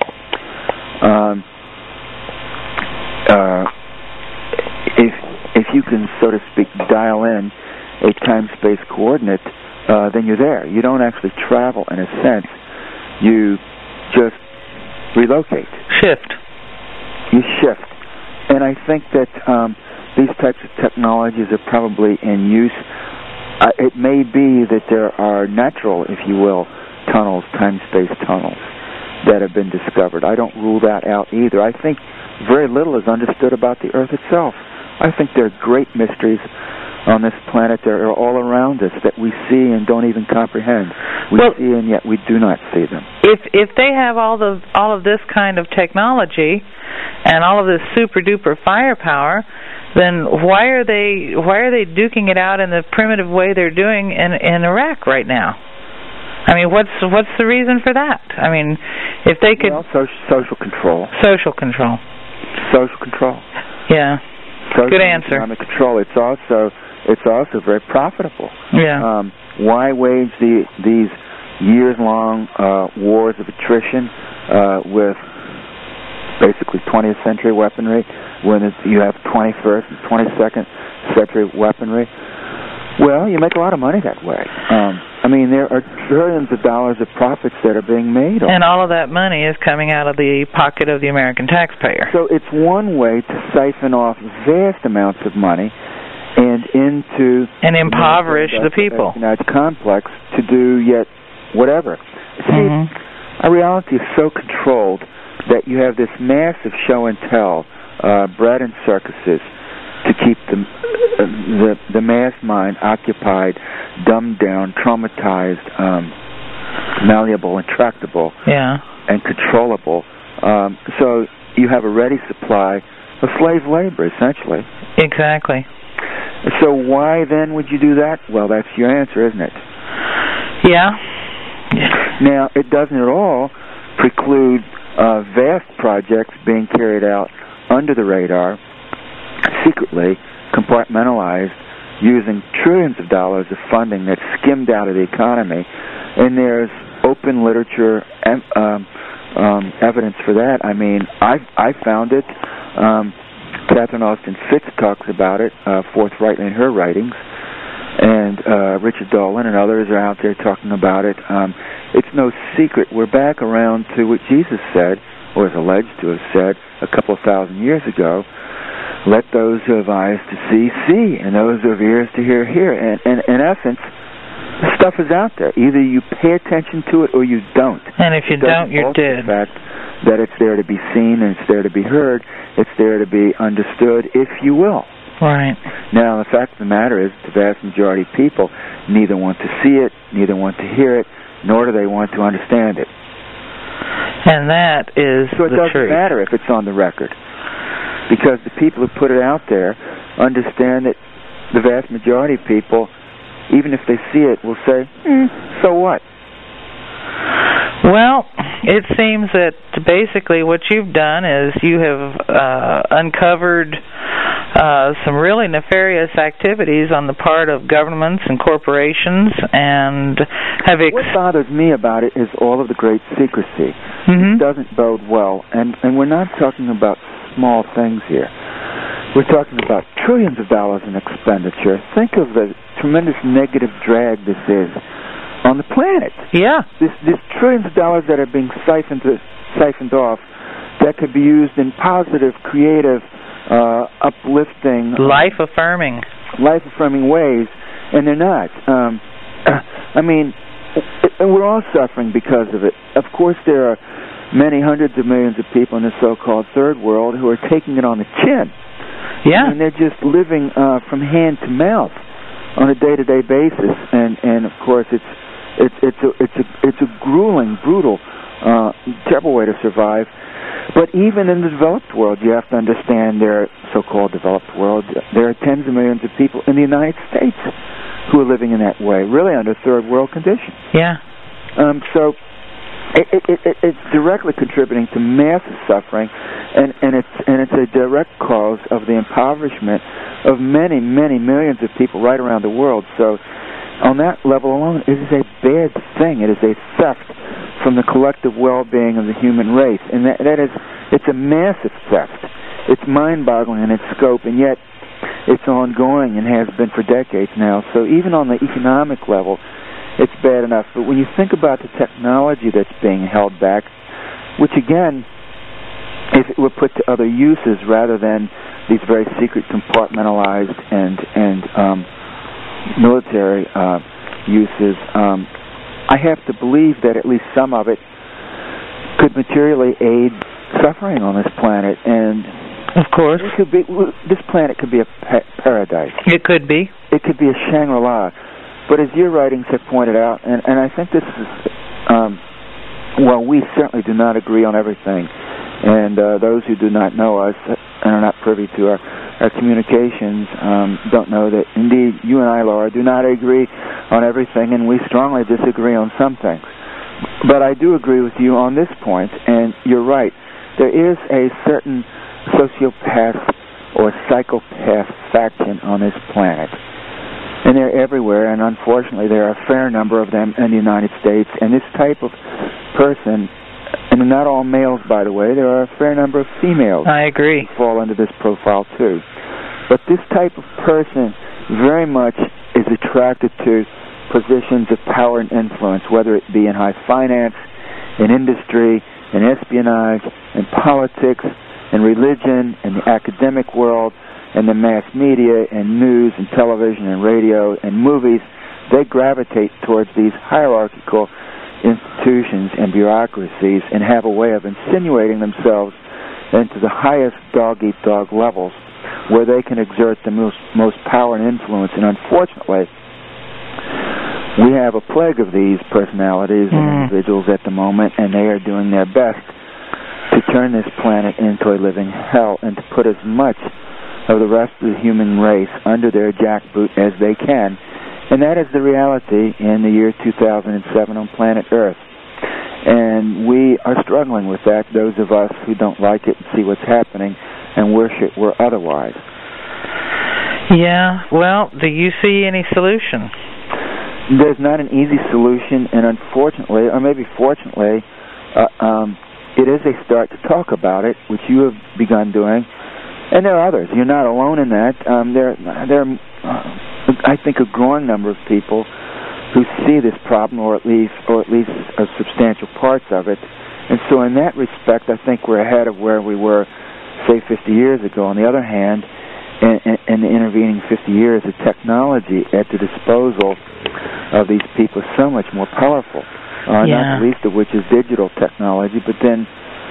if you can, so to speak, dial in a time-space coordinate, then you're there. You don't actually travel, in a sense. You just relocate. Shift. You shift. And I think that these types of technologies are probably in use. It may be that there are natural, if you will, tunnels, time-space tunnels, that have been discovered. I don't rule that out either. I think very little is understood about the Earth itself. I think there are great mysteries on this planet that are all around us that we see and don't even comprehend. We see and yet we do not see them. If they have all of this kind of technology and all of this super-duper firepower, then why are they duking it out in the primitive way they're doing in Iraq right now? I mean, what's the reason for that? I mean, if they could... Well, social control. Social control. Social control. Yeah. Social Good answer. Economic control. It's also very profitable. Yeah. Why wage these years-long wars of attrition with basically 20th century weaponry when you have 21st and 22nd century weaponry? Well, you make a lot of money that way. I mean, there are trillions of dollars of profits that are being made. And all of that money is coming out of the pocket of the American taxpayer. So it's one way to siphon off vast amounts of money and into... And impoverish the people. It's complex to do yet whatever. See, our reality is so controlled that you have this massive show and tell bred in circuses to keep the mass mind occupied, dumbed down, traumatized, malleable, intractable, and controllable. So you have a ready supply of slave labor, essentially. Exactly. So why then would you do that? Well, that's your answer, isn't it? Yeah. Now, it doesn't at all preclude vast projects being carried out under the radar, secretly, compartmentalized, using trillions of dollars of funding that's skimmed out of the economy. And there's open literature evidence for that. I mean, I found it. Catherine Austin Fitz talks about it forthrightly in her writings. And Richard Dolan and others are out there talking about it. It's no secret. We're back around to what Jesus said, or is alleged to have said, a couple of thousand years ago. Let those who have eyes to see, see, and those who have ears to hear, hear. And in essence, the stuff is out there. Either you pay attention to it or you don't. And if you don't, you're dead. The fact that it's there to be seen and it's there to be heard, it's there to be understood, if you will. Right. Now, the fact of the matter is, the vast majority of people neither want to see it, neither want to hear it, nor do they want to understand it. And that is the truth. So it doesn't matter if it's on the record, because the people who put it out there understand that the vast majority of people, even if they see it, will say, so what? Well, it seems that basically what you've done is you have uncovered some really nefarious activities on the part of governments and corporations, and have... What bothers me about it is all of the great secrecy. It doesn't bode well, and we're not talking about small things here. We're talking about trillions of dollars in expenditure. Think of the tremendous negative drag this is on the planet. Yeah. This trillions of dollars that are being siphoned off that could be used in positive, creative, uplifting, life-affirming ways, and they're not. I mean, we're all suffering because of it. Of course, there are many hundreds of millions of people in the so-called third world who are taking it on the chin. Yeah. And they're just living from hand to mouth on a day-to-day basis, and of course it's a grueling, brutal, terrible way to survive. But even in the developed world, you have to understand, their so-called developed world, there are tens of millions of people in the United States who are living in that way, really under third world conditions. Yeah. So it's directly contributing to massive suffering, and it's a direct cause of the impoverishment of many, many millions of people right around the world. So on that level alone, it is a bad thing. It is a theft from the collective well-being of the human race, and it's a massive theft. It's mind-boggling in its scope, and yet it's ongoing and has been for decades now. So even on the economic level, it's bad enough. But when you think about the technology that's being held back, which again, if it were put to other uses rather than these very secret, compartmentalized and military uses, I have to believe that at least some of it could materially aid suffering on this planet. And of course, this planet could be a paradise. It could be. It could be a Shangri-La. But as your writings have pointed out, and I think this is, well, we certainly do not agree on everything. And those who do not know us and are not privy to our communications don't know that, indeed, you and I, Laura, do not agree on everything, and we strongly disagree on some things. But I do agree with you on this point, and you're right. There is a certain sociopath or psychopath faction on this planet. And they're everywhere, and unfortunately there are a fair number of them in the United States. And this type of person, and not all males, by the way, there are a fair number of females. I agree. Who fall into this profile, too. But this type of person very much is attracted to positions of power and influence, whether it be in high finance, in industry, in espionage, in politics, in religion, in the academic world, in the mass media, and news, and television, and radio, and movies. They gravitate towards these hierarchical institutions and bureaucracies and have a way of insinuating themselves into the highest dog-eat-dog levels where they can exert the most power and influence. And unfortunately, we have a plague of these personalities and individuals at the moment, and they are doing their best to turn this planet into a living hell and to put as much of the rest of the human race under their jackboot as they can. And that is the reality in the year 2007 on planet Earth. And we are struggling with that, those of us who don't like it and see what's happening and wish it were otherwise. Yeah, well, do you see any solution? There's not an easy solution, and unfortunately, or maybe fortunately, it is a start to talk about it, which you have begun doing, and there are others. You're not alone in that. There are, I think, a growing number of people who see this problem, or at least substantial parts of it. And so in that respect, I think we're ahead of where we were, say, 50 years ago. On the other hand, in the intervening 50 years, the technology at the disposal of these people is so much more powerful, not the least of which is digital technology, but then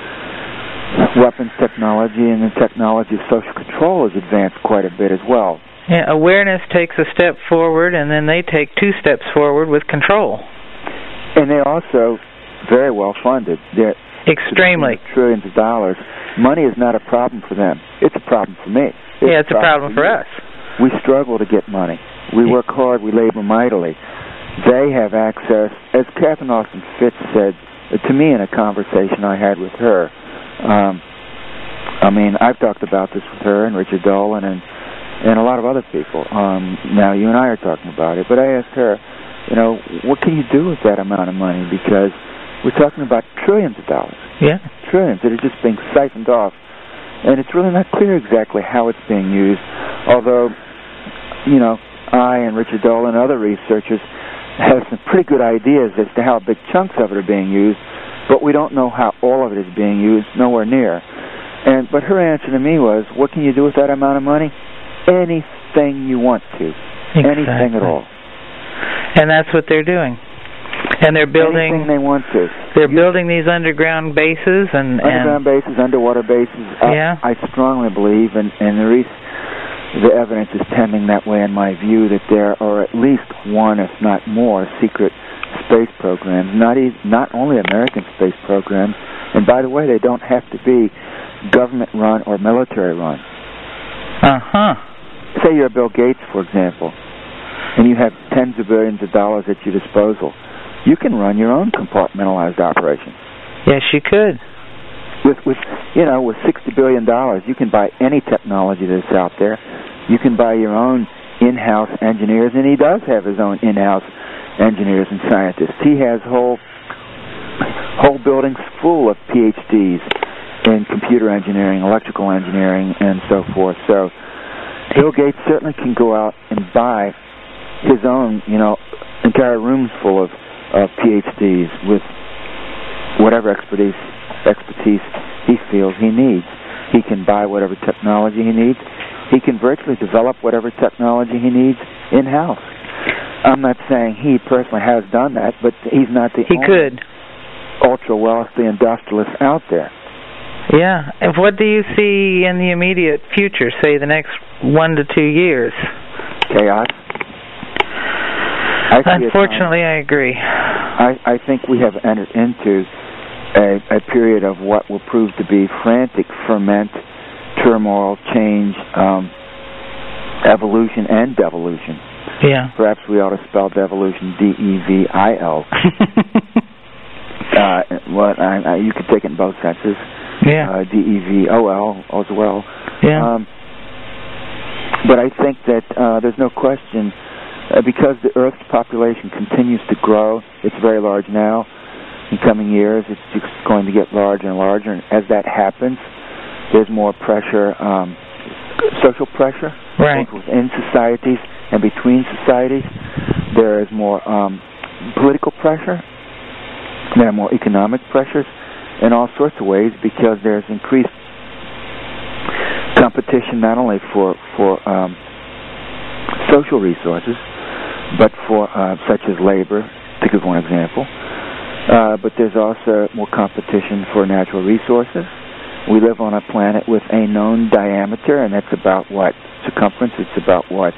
weapons technology and the technology of social control has advanced quite a bit as well. Yeah, awareness takes a step forward, and then they take 2 steps forward with control. And they're also very well funded. They're extremely. Trillions of dollars. Money is not a problem for them. It's a problem for me. It's a problem for us. We struggle to get money. We work hard. We labor mightily. They have access, as Catherine Austin Fitts said to me in a conversation I had with her. I've talked about this with her and Richard Dolan and a lot of other people. Now you and I are talking about it. But I asked her, what can you do with that amount of money? Because we're talking about trillions of dollars. Yeah. Trillions that are just being siphoned off. And it's really not clear exactly how it's being used. Although, I and Richard Dolan and other researchers have some pretty good ideas as to how big chunks of it are being used, but we don't know how all of it is being used, nowhere near. But her answer to me was, what can you do with that amount of money? Anything you want to. Exactly. Anything at all. And that's what they're doing. And they're building... anything they want to. They're building these underground bases and... Underground bases, underwater bases. I strongly believe, and the evidence is tending that way in my view, that there are at least one, if not more, secret space programs. Not only American space programs, and by the way, they don't have to be government-run or military-run. Say you're Bill Gates, for example, and you have tens of billions of dollars at your disposal. You can run your own compartmentalized operation. Yes, you could. With $60 billion, you can buy any technology that's out there. You can buy your own in-house engineers, and he does have his own in-house engineers and scientists. He has whole buildings full of PhDs in computer engineering, electrical engineering, and so forth. So Bill Gates certainly can go out and buy his own, entire rooms full of PhDs with whatever expertise he feels he needs. He can buy whatever technology he needs. He can virtually develop whatever technology he needs in-house. I'm not saying he personally has done that, but he's not the only ultra-wealthy industrialist out there. Yeah. And what do you see in the immediate future, say the next 1 to 2 years? Chaos. Unfortunately, I agree. I think we have entered into a period of what will prove to be frantic ferment, turmoil, change, evolution and devolution. Yeah. Perhaps we ought to spell devolution D-E-V-I-L. You could take it in both senses. Yeah. D-E-V-O-L as well. Yeah. But I think that there's no question, because the Earth's population continues to grow, it's very large now. In coming years, it's just going to get larger and larger. And as that happens, there's more pressure, social pressure, right, both within societies and between societies. There is more political pressure. There are more economic pressures in all sorts of ways, because there's increased competition not only for social resources, but for such as labor, to give one example. But there's also more competition for natural resources. We live on a planet with a known diameter, and that's about what? Circumference, it's about what?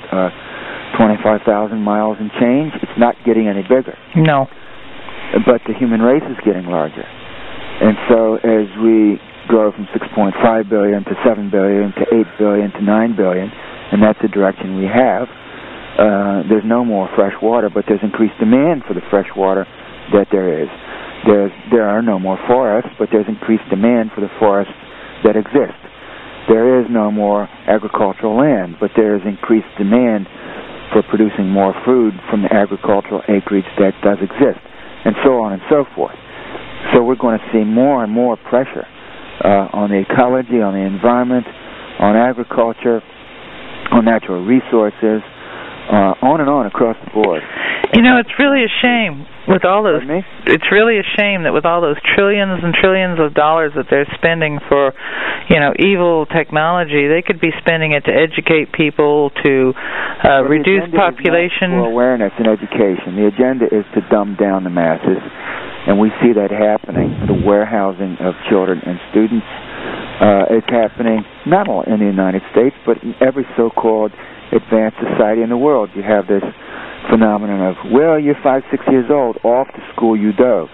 25,000 miles and change. It's not getting any bigger. No. But the human race is getting larger. And so as we grow from 6.5 billion to 7 billion to 8 billion to 9 billion, and that's the direction we have, there's no more fresh water, but there's increased demand for the fresh water that there is. There are no more forests, but there's increased demand for the forests that exist. There is no more agricultural land, but there is increased demand for producing more food from the agricultural acreage that does exist, and so on and so forth. So we're going to see more and more pressure on the ecology, on the environment, on agriculture, on natural resources, on and on across the board. You know, it's really a shame with all those. It's really a shame that with all those trillions and trillions of dollars that they're spending for, evil technology, they could be spending it to educate people, to reduce population. For awareness and education, the agenda is to dumb down the masses, and we see that happening. The warehousing of children and students is happening not only in the United States, but in every so-called advanced society in the world. You have this phenomenon of, well, you're 5, 6 years old, off to school you go.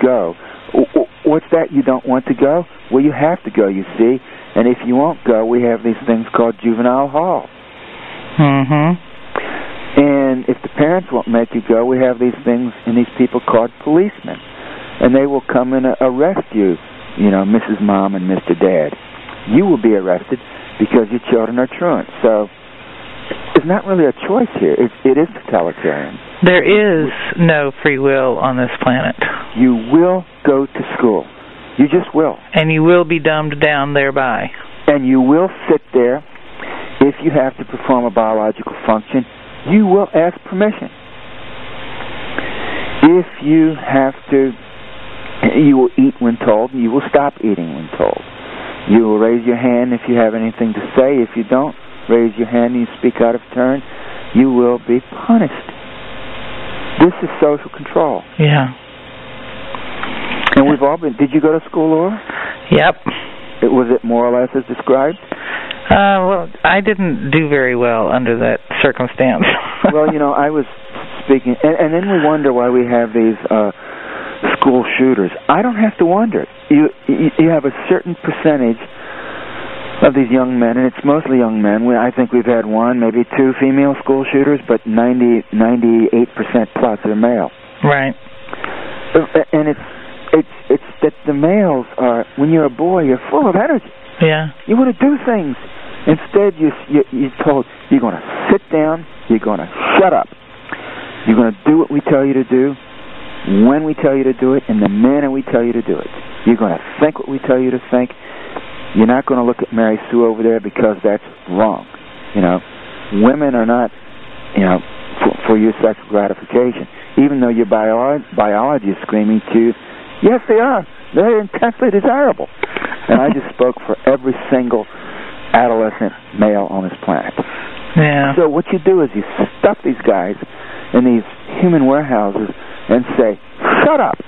What's that, you don't want to go? Well, you have to go, you see. And if you won't go, we have these things called juvenile hall. Mm-hmm. And if the parents won't make you go, we have these things and these people called policemen. And they will come and arrest you, Mrs. Mom and Mr. Dad. You will be arrested because your children are truant. So it's not really a choice here. It is totalitarian. There is no free will on this planet. You will go to school. You just will. And you will be dumbed down thereby. And you will sit there. If you have to perform a biological function, you will ask permission. If you have to, you will eat when told, and you will stop eating when told. You will raise your hand if you have anything to say. If you don't raise your hand and you speak out of turn, you will be punished. This is social control. Yeah. And we've all been... Did you go to school, Laura? Yep. Was it more or less as described? Well, I didn't do very well under that circumstance. Well, I was speaking... And then we wonder why we have these school shooters. I don't have to wonder. You have a certain percentage of these young men, and it's mostly young men. I think we've had 1, maybe 2 female school shooters, but 98% plus are male. Right. And it's that the males are, when you're a boy, you're full of energy. Yeah. You want to do things. Instead, you're told you're going to sit down, you're going to shut up. You're going to do what we tell you to do, when we tell you to do it, in the manner we tell you to do it. You're going to think what we tell you to think. You're not going to look at Mary Sue over there because that's wrong. Women are not, for your sexual gratification. Even though your biology is screaming to you, yes, they are. They're intensely desirable. And I just spoke for every single adolescent male on this planet. Yeah. So what you do is you stuff these guys in these human warehouses and say, shut up.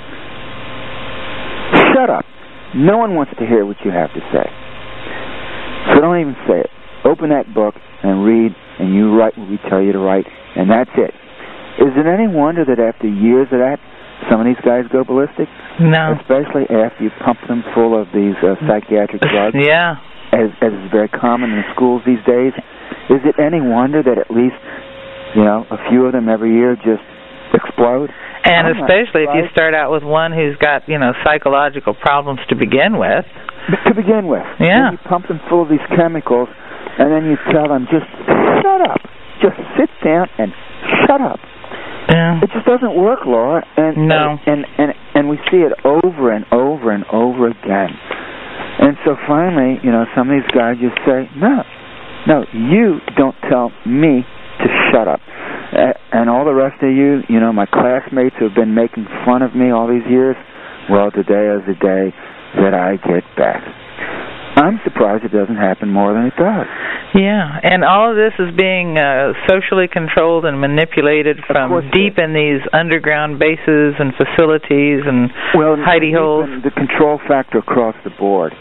Shut up. No one wants to hear what you have to say. So don't even say it. Open that book and read, and you write what we tell you to write, and that's it. Is it any wonder that after years of that, some of these guys go ballistic? No. Especially after you pump them full of these psychiatric drugs. Yeah. As is very common in the schools these days. Is it any wonder that at least, a few of them every year just explode? And especially if you start out with one who's got, psychological problems to begin with. Yeah. You pump them full of these chemicals, and then you tell them, just shut up. Just sit down and shut up. Yeah. It just doesn't work, Laura. No. And we see it over and over and over again. And so finally, some of these guys just say, no, you don't tell me to shut up. And all the rest of you, my classmates who have been making fun of me all these years, well, today is the day that I get back. I'm surprised it doesn't happen more than it does. Yeah, and all of this is being socially controlled and manipulated from deep in these underground bases and facilities and hidey holes. The control factor across the board.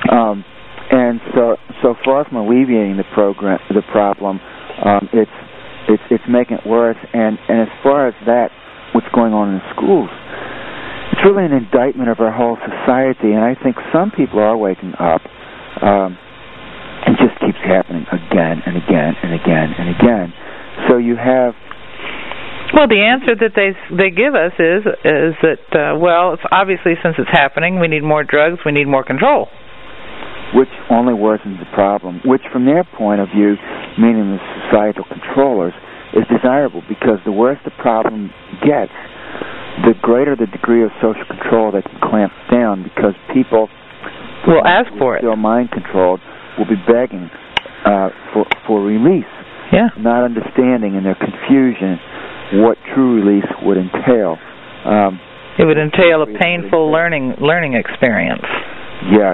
And so far from alleviating the problem, it's making it worse. And as far as that, what's going on in the schools, it's really an indictment of our whole society. And I think some people are waking up. It just keeps happening again and again and again and again. So you have... Well, the answer that they give us is that, it's obviously since it's happening, we need more drugs, we need more control. Which only worsens the problem, which from their point of view, meaning the societal controllers, is desirable because the worse the problem gets, the greater the degree of social control they can clamp down because people... will ask for it. Still mind-controlled will be begging for release, not understanding in their confusion what true release would entail. It would entail a painful learning experience. Yeah,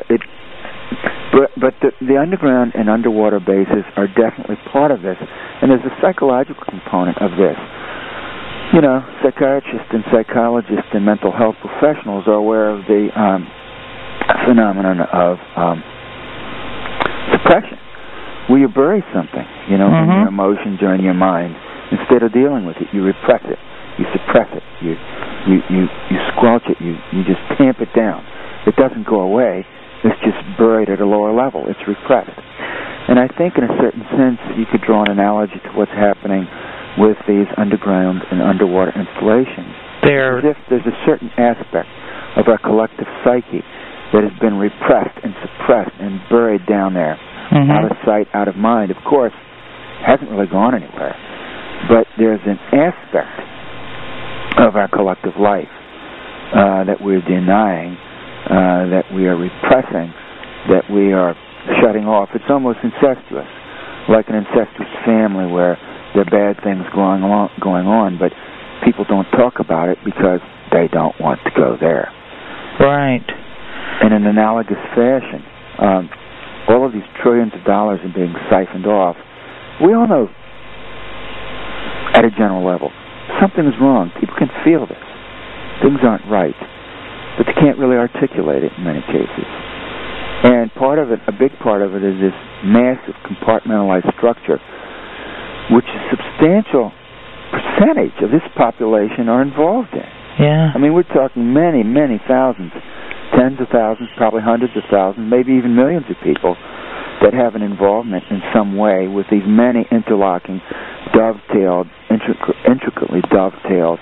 but the underground and underwater bases are definitely part of this, and there's a psychological component of this. Psychiatrists and psychologists and mental health professionals are aware of the phenomenon of suppression, where you bury something, in your emotions or in your mind. Instead of dealing with it, you repress it, you suppress it, you squelch it, you just tamp it down. It doesn't go away. It's just buried at a lower level. It's repressed. And I think in a certain sense you could draw an analogy to what's happening with these underground and underwater installations. As if there's a certain aspect of our collective psyche that has been repressed and suppressed and buried down there, out of sight, out of mind. Of course, hasn't really gone anywhere. But there's an aspect of our collective life that we're denying, that we are repressing, that we are shutting off. It's almost incestuous, like an incestuous family where there are bad things going on, but people don't talk about it because they don't want to go there. Right. In an analogous fashion, all of these trillions of dollars are being siphoned off. We all know, at a general level, something is wrong. People can feel this. Things aren't right. But they can't really articulate it in many cases. And part of it, a big part of it, is this massive compartmentalized structure, which a substantial percentage of this population are involved in. Yeah. I mean, we're talking many, many thousands, tens of thousands, probably hundreds of thousands, maybe even millions of people that have an involvement in some way with these many interlocking, dovetailed, intricately dovetailed,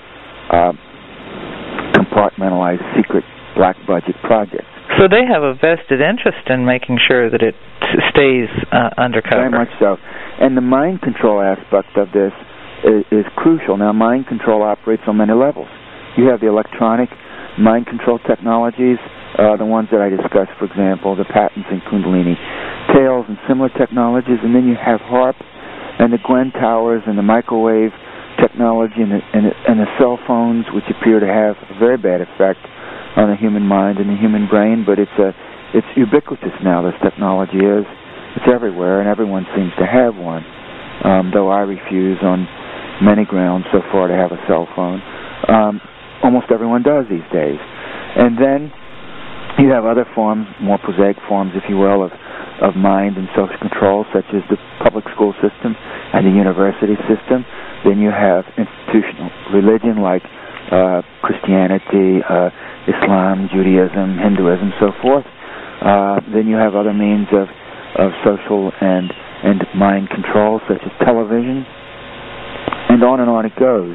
compartmentalized, secret, black budget projects. So they have a vested interest in making sure that it stays undercover. Very much so. And the mind control aspect of this is crucial. Now, mind control operates on many levels. You have the electronic mind control technologies, the ones that I discussed, for example, the patents in Kundalini, Tails and similar technologies, and then you have HAARP and the Gwen towers and the microwave technology and the cell phones, which appear to have a very bad effect on the human mind and the human brain, but it's ubiquitous now, this technology is. It's everywhere, and everyone seems to have one, though I refuse on many grounds so far to have a cell phone. Almost everyone does these days. And then you have other forms, more prosaic forms, if you will, of mind and social control, such as the public school system and the university system. Then you have institutional religion like Christianity, Islam, Judaism, Hinduism, so forth. Then you have other means of social and and mind control, such as television, and on it goes.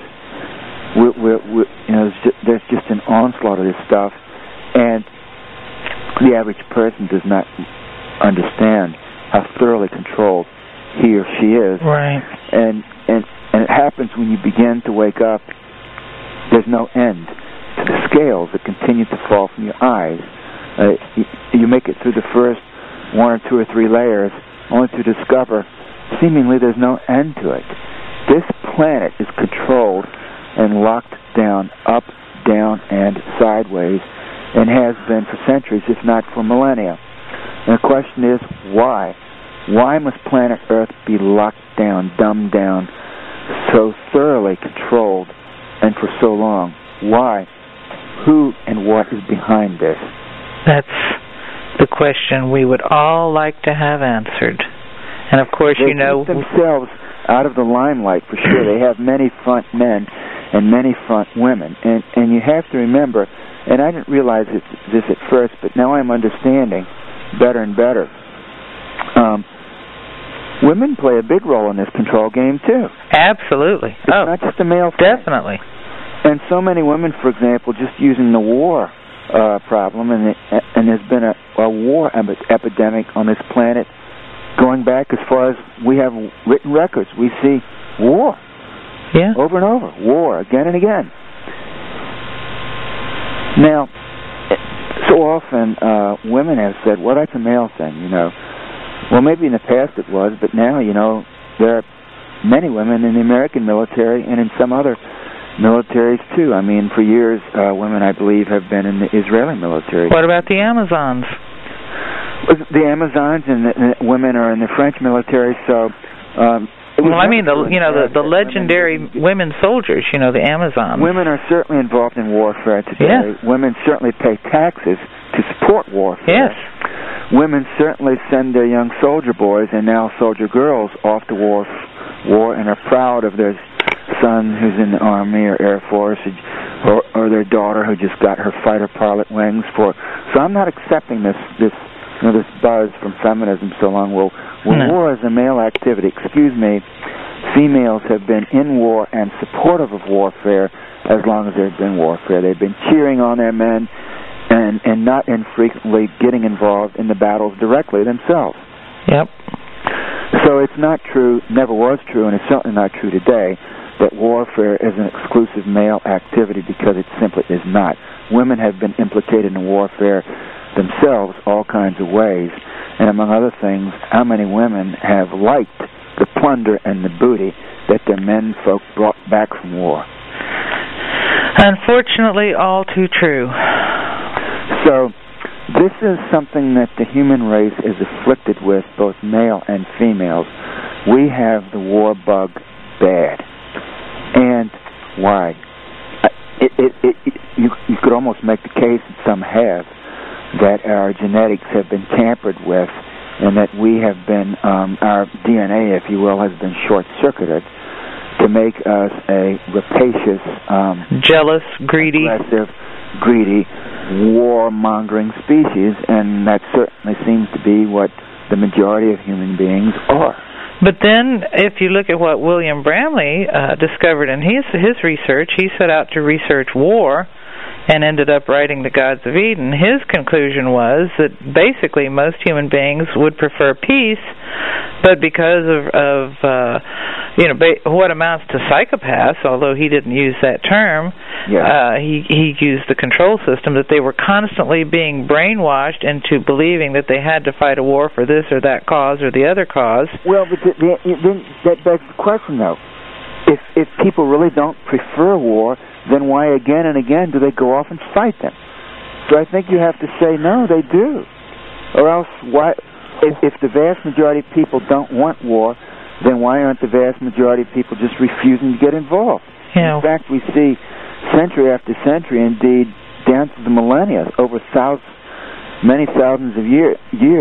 There's just an onslaught of this stuff, and the average person does not understand how thoroughly controlled he or she is. Right. And it happens when you begin to wake up. There's no end to the scales that continue to fall from your eyes. You make it through the first 1 or 2 or 3 layers, only to discover seemingly there's no end to it. This planet is controlled and locked down, up, down, and sideways, and has been for centuries, if not for millennia. And the question is, why? Why must planet Earth be locked down, dumbed down, so thoroughly controlled, and for so long? Why? Who and what is behind this? That's the question we would all like to have answered. And of course, they keep themselves out of the limelight, for sure. They have many front men and many front women. And you have to remember, and I didn't realize this at first, but now I'm understanding better and better. Women play a big role in this control game, too. Absolutely. It's not just a male thing. Definitely. And so many women, for example, just using the war problem, and there's been a war epidemic on this planet going back as far as we have written records. We see war. Yeah. Over and over. War, again and again. Now, so often women have said, well, that's a male thing, you know. Well, maybe in the past it was, but now, you know, there are many women in the American military and in some other militaries, too. I mean, for years, women, I believe, have been in the Israeli military. What about the Amazons? The Amazons and the women are in the French military, so... well, I mean, the legendary women soldiers, you know, the Amazons. Women are certainly involved in warfare today. Yeah. Women certainly pay taxes to support warfare. Yes. Women certainly send their young soldier boys and now soldier girls off to war and are proud of their son who's in the Army or Air Force or their daughter who just got her fighter pilot wings for. So I'm not accepting this buzz from feminism so long. Well, war is a male activity. Excuse me. Females have been in war and supportive of warfare as long as there's been warfare. They've been cheering on their men and not infrequently getting involved in the battles directly themselves. Yep. So it's not true, never was true, and it's certainly not true today, that warfare is an exclusive male activity, because it simply is not. Women have been implicated in warfare themselves all kinds of ways, and among other things, how many women have liked the plunder and the booty that their men folk brought back from war. Unfortunately, all too true. So, this is something that the human race is afflicted with, both male and females. We have the war bug bad. And why? You could almost make the case, and some have, that our genetics have been tampered with, and that we have been, our DNA, if you will, has been short-circuited to make us a rapacious, jealous, greedy, aggressive, greedy, war-mongering species, and that certainly seems to be what the majority of human beings are. But then, if you look at what William Bramley discovered in his research, he set out to research war and ended up writing The Gods of Eden. His conclusion was that basically most human beings would prefer peace, but because of what amounts to psychopaths, although he didn't use that term, he used the control system, that they were constantly being brainwashed into believing that they had to fight a war for this or that cause or the other cause. Well, but then that begs the question, though. If people really don't prefer war, then why again and again do they go off and fight them? So I think you have to say, no, they do. Or else, why? If the vast majority of people don't want war, then why aren't the vast majority of people just refusing to get involved? Yeah. In fact, we see century after century, indeed, down to the millennia, over many thousands of years,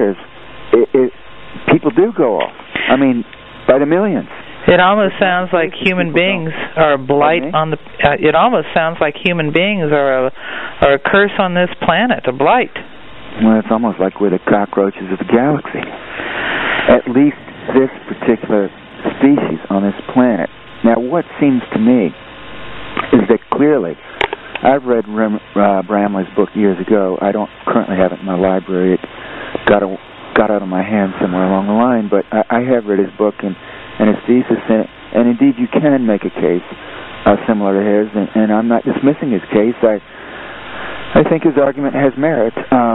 people do go off. I mean, by the millions. It almost sounds like human beings are a blight on the. It almost sounds like human beings are a curse on this planet, a blight. Well, it's almost like we're the cockroaches of the galaxy. At least this particular species on this planet. Now, what seems to me is that clearly, I've read Bramley's book years ago. I don't currently have it in my library. It got out of my hands somewhere along the line, but I have read his book and his thesis in it, and indeed you can make a case similar to his, and I'm not dismissing his case. I think his argument has merit.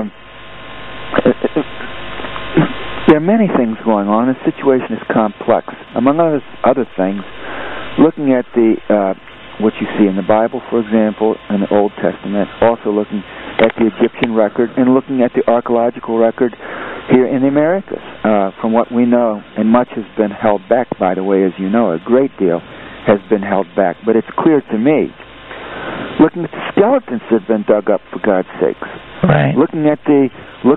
There are many things going on. The situation is complex. Among other things, looking at what you see in the Bible, for example, in the Old Testament, also looking at the Egyptian record and looking at the archaeological record here in the Americas. From what we know, and much has been held back, by the way, as you know, a great deal has been held back. But it's clear to me, looking at the skeletons that have been dug up, for God's sakes, right? Looking at the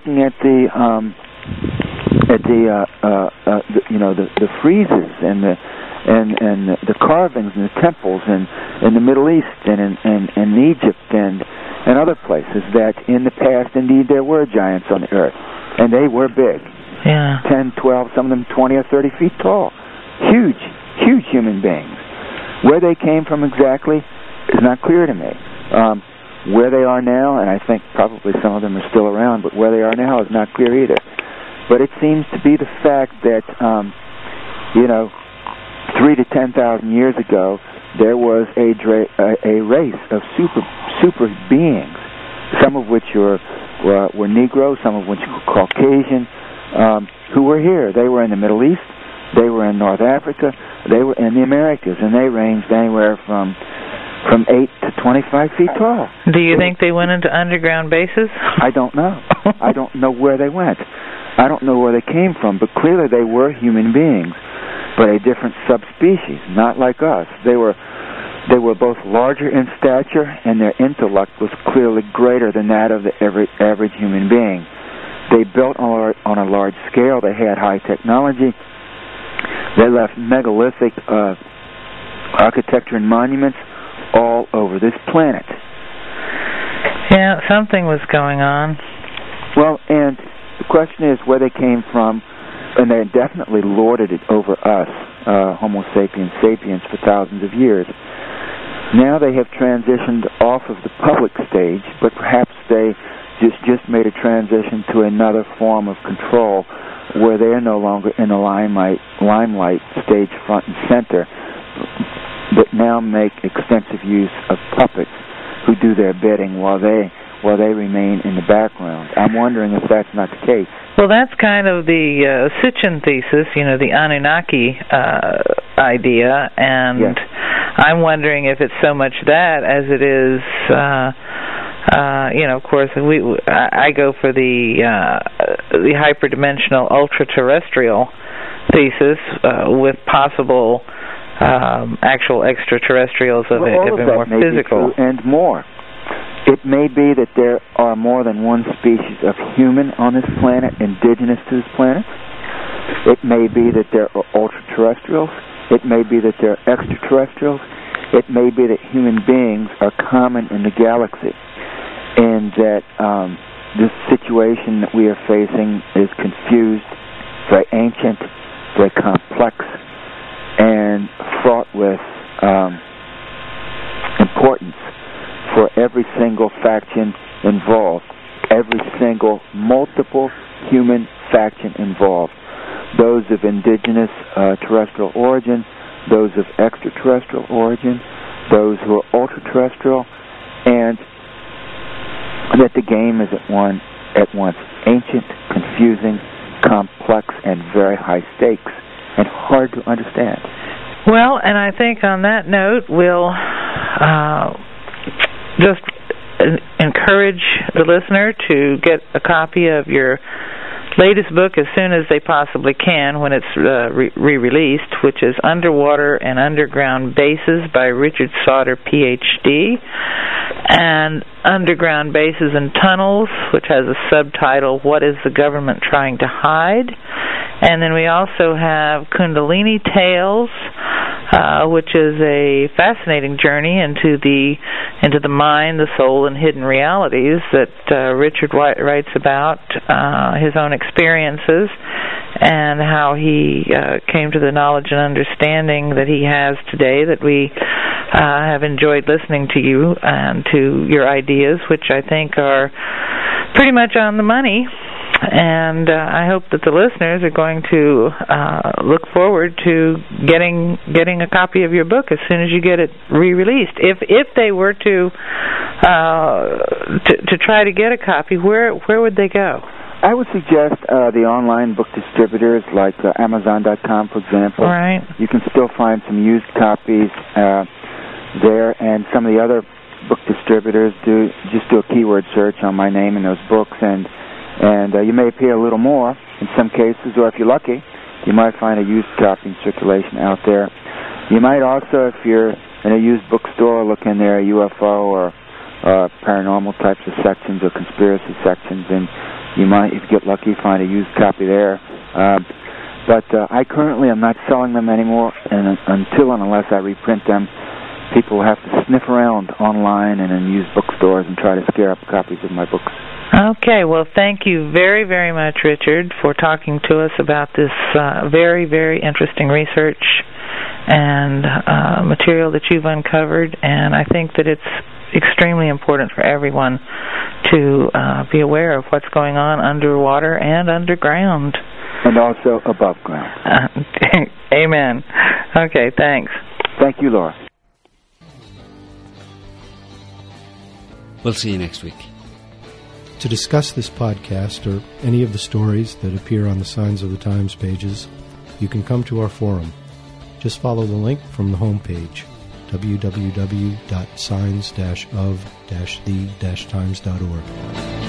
friezes and the carvings and the temples in the Middle East and in Egypt and other places, that in the past, indeed, there were giants on the earth, and they were big. Yeah. 10, 12, some of them 20 or 30 feet tall. Huge human beings. Where they came from exactly is not clear to me. Where they are now, and I think probably some of them are still around, but where they are now is not clear either. But it seems to be the fact that, 3,000 to 10,000 years ago, there was a race of super beings, some of which were Negroes, some of which were Caucasian, who were here. They were in the Middle East, they were in North Africa, they were in the Americas, and they ranged anywhere from 8 to 25 feet tall. Do you think they went into underground bases? I don't know. I don't know where they went. I don't know where they came from, but clearly they were human beings, but a different subspecies, not like us. They were both larger in stature, and their intellect was clearly greater than that of the average human being. They built on a large scale. They had high technology. They left megalithic architecture and monuments all over this planet. Yeah, something was going on. Well, and the question is where they came from, and they definitely lorded it over us, Homo sapiens sapiens, for thousands of years. Now they have transitioned off of the public stage, but perhaps they just made a transition to another form of control where they are no longer in the limelight stage front and center, but now make extensive use of puppets who do their bidding while they remain in the background. I'm wondering if that's not the case. Well, that's kind of the Sitchin thesis, the Anunnaki idea, and yes. I'm wondering if it's so much that as it is, of course, I go for the hyperdimensional ultra-terrestrial thesis with possible actual extraterrestrials of a more physical. And more. It may be that there are more than one species of human on this planet, indigenous to this planet. It may be that there are ultra-terrestrials. It may be that there are extraterrestrials. It may be that human beings are common in the galaxy, and that this situation that we are facing is confused, very ancient, very complex, and fraught with importance for every single faction involved, every single multiple human faction involved, those of indigenous terrestrial origin, those of extraterrestrial origin, those who are ultra-terrestrial, and that the game is at once ancient, confusing, complex, and very high stakes, and hard to understand. Well, and I think on that note, we'll just encourage the listener to get a copy of your latest book as soon as they possibly can when it's re-released, which is Underwater and Underground Bases by Richard Sauter, Ph.D., and Underground Bases and Tunnels, which has a subtitle, What is the Government Trying to Hide? And then we also have Kundalini Tales, which is a fascinating journey into the mind, the soul, and hidden realities that Richard writes about his own experiences and how he came to the knowledge and understanding that he has today, that we have enjoyed listening to you and to your ideas, which I think are pretty much on the money. And I hope that the listeners are going to look forward to getting a copy of your book as soon as you get it re-released. If they were to try to get a copy, where would they go? I would suggest the online book distributors like Amazon.com, for example. Right. You can still find some used copies there, and some of the other book distributors do a keyword search on my name in those books, and you may pay a little more in some cases, or if you're lucky, you might find a used copy in circulation out there. You might also, if you're in a used bookstore, look in there, UFO or paranormal types of sections or conspiracy sections, and you might, if you get lucky, find a used copy there. But I currently am not selling them anymore, and until and unless I reprint them, people have to sniff around online and in used bookstores and try to scare up copies of my books. Okay, well, thank you very, very much, Richard, for talking to us about this very, very interesting research and material that you've uncovered, and I think that it's extremely important for everyone to be aware of what's going on underwater and underground. And also above ground. Amen. Okay, thanks. Thank you, Laura. We'll see you next week. To discuss this podcast or any of the stories that appear on the Signs of the Times pages, you can come to our forum. Just follow the link from the homepage, www.signs-of-the-times.org.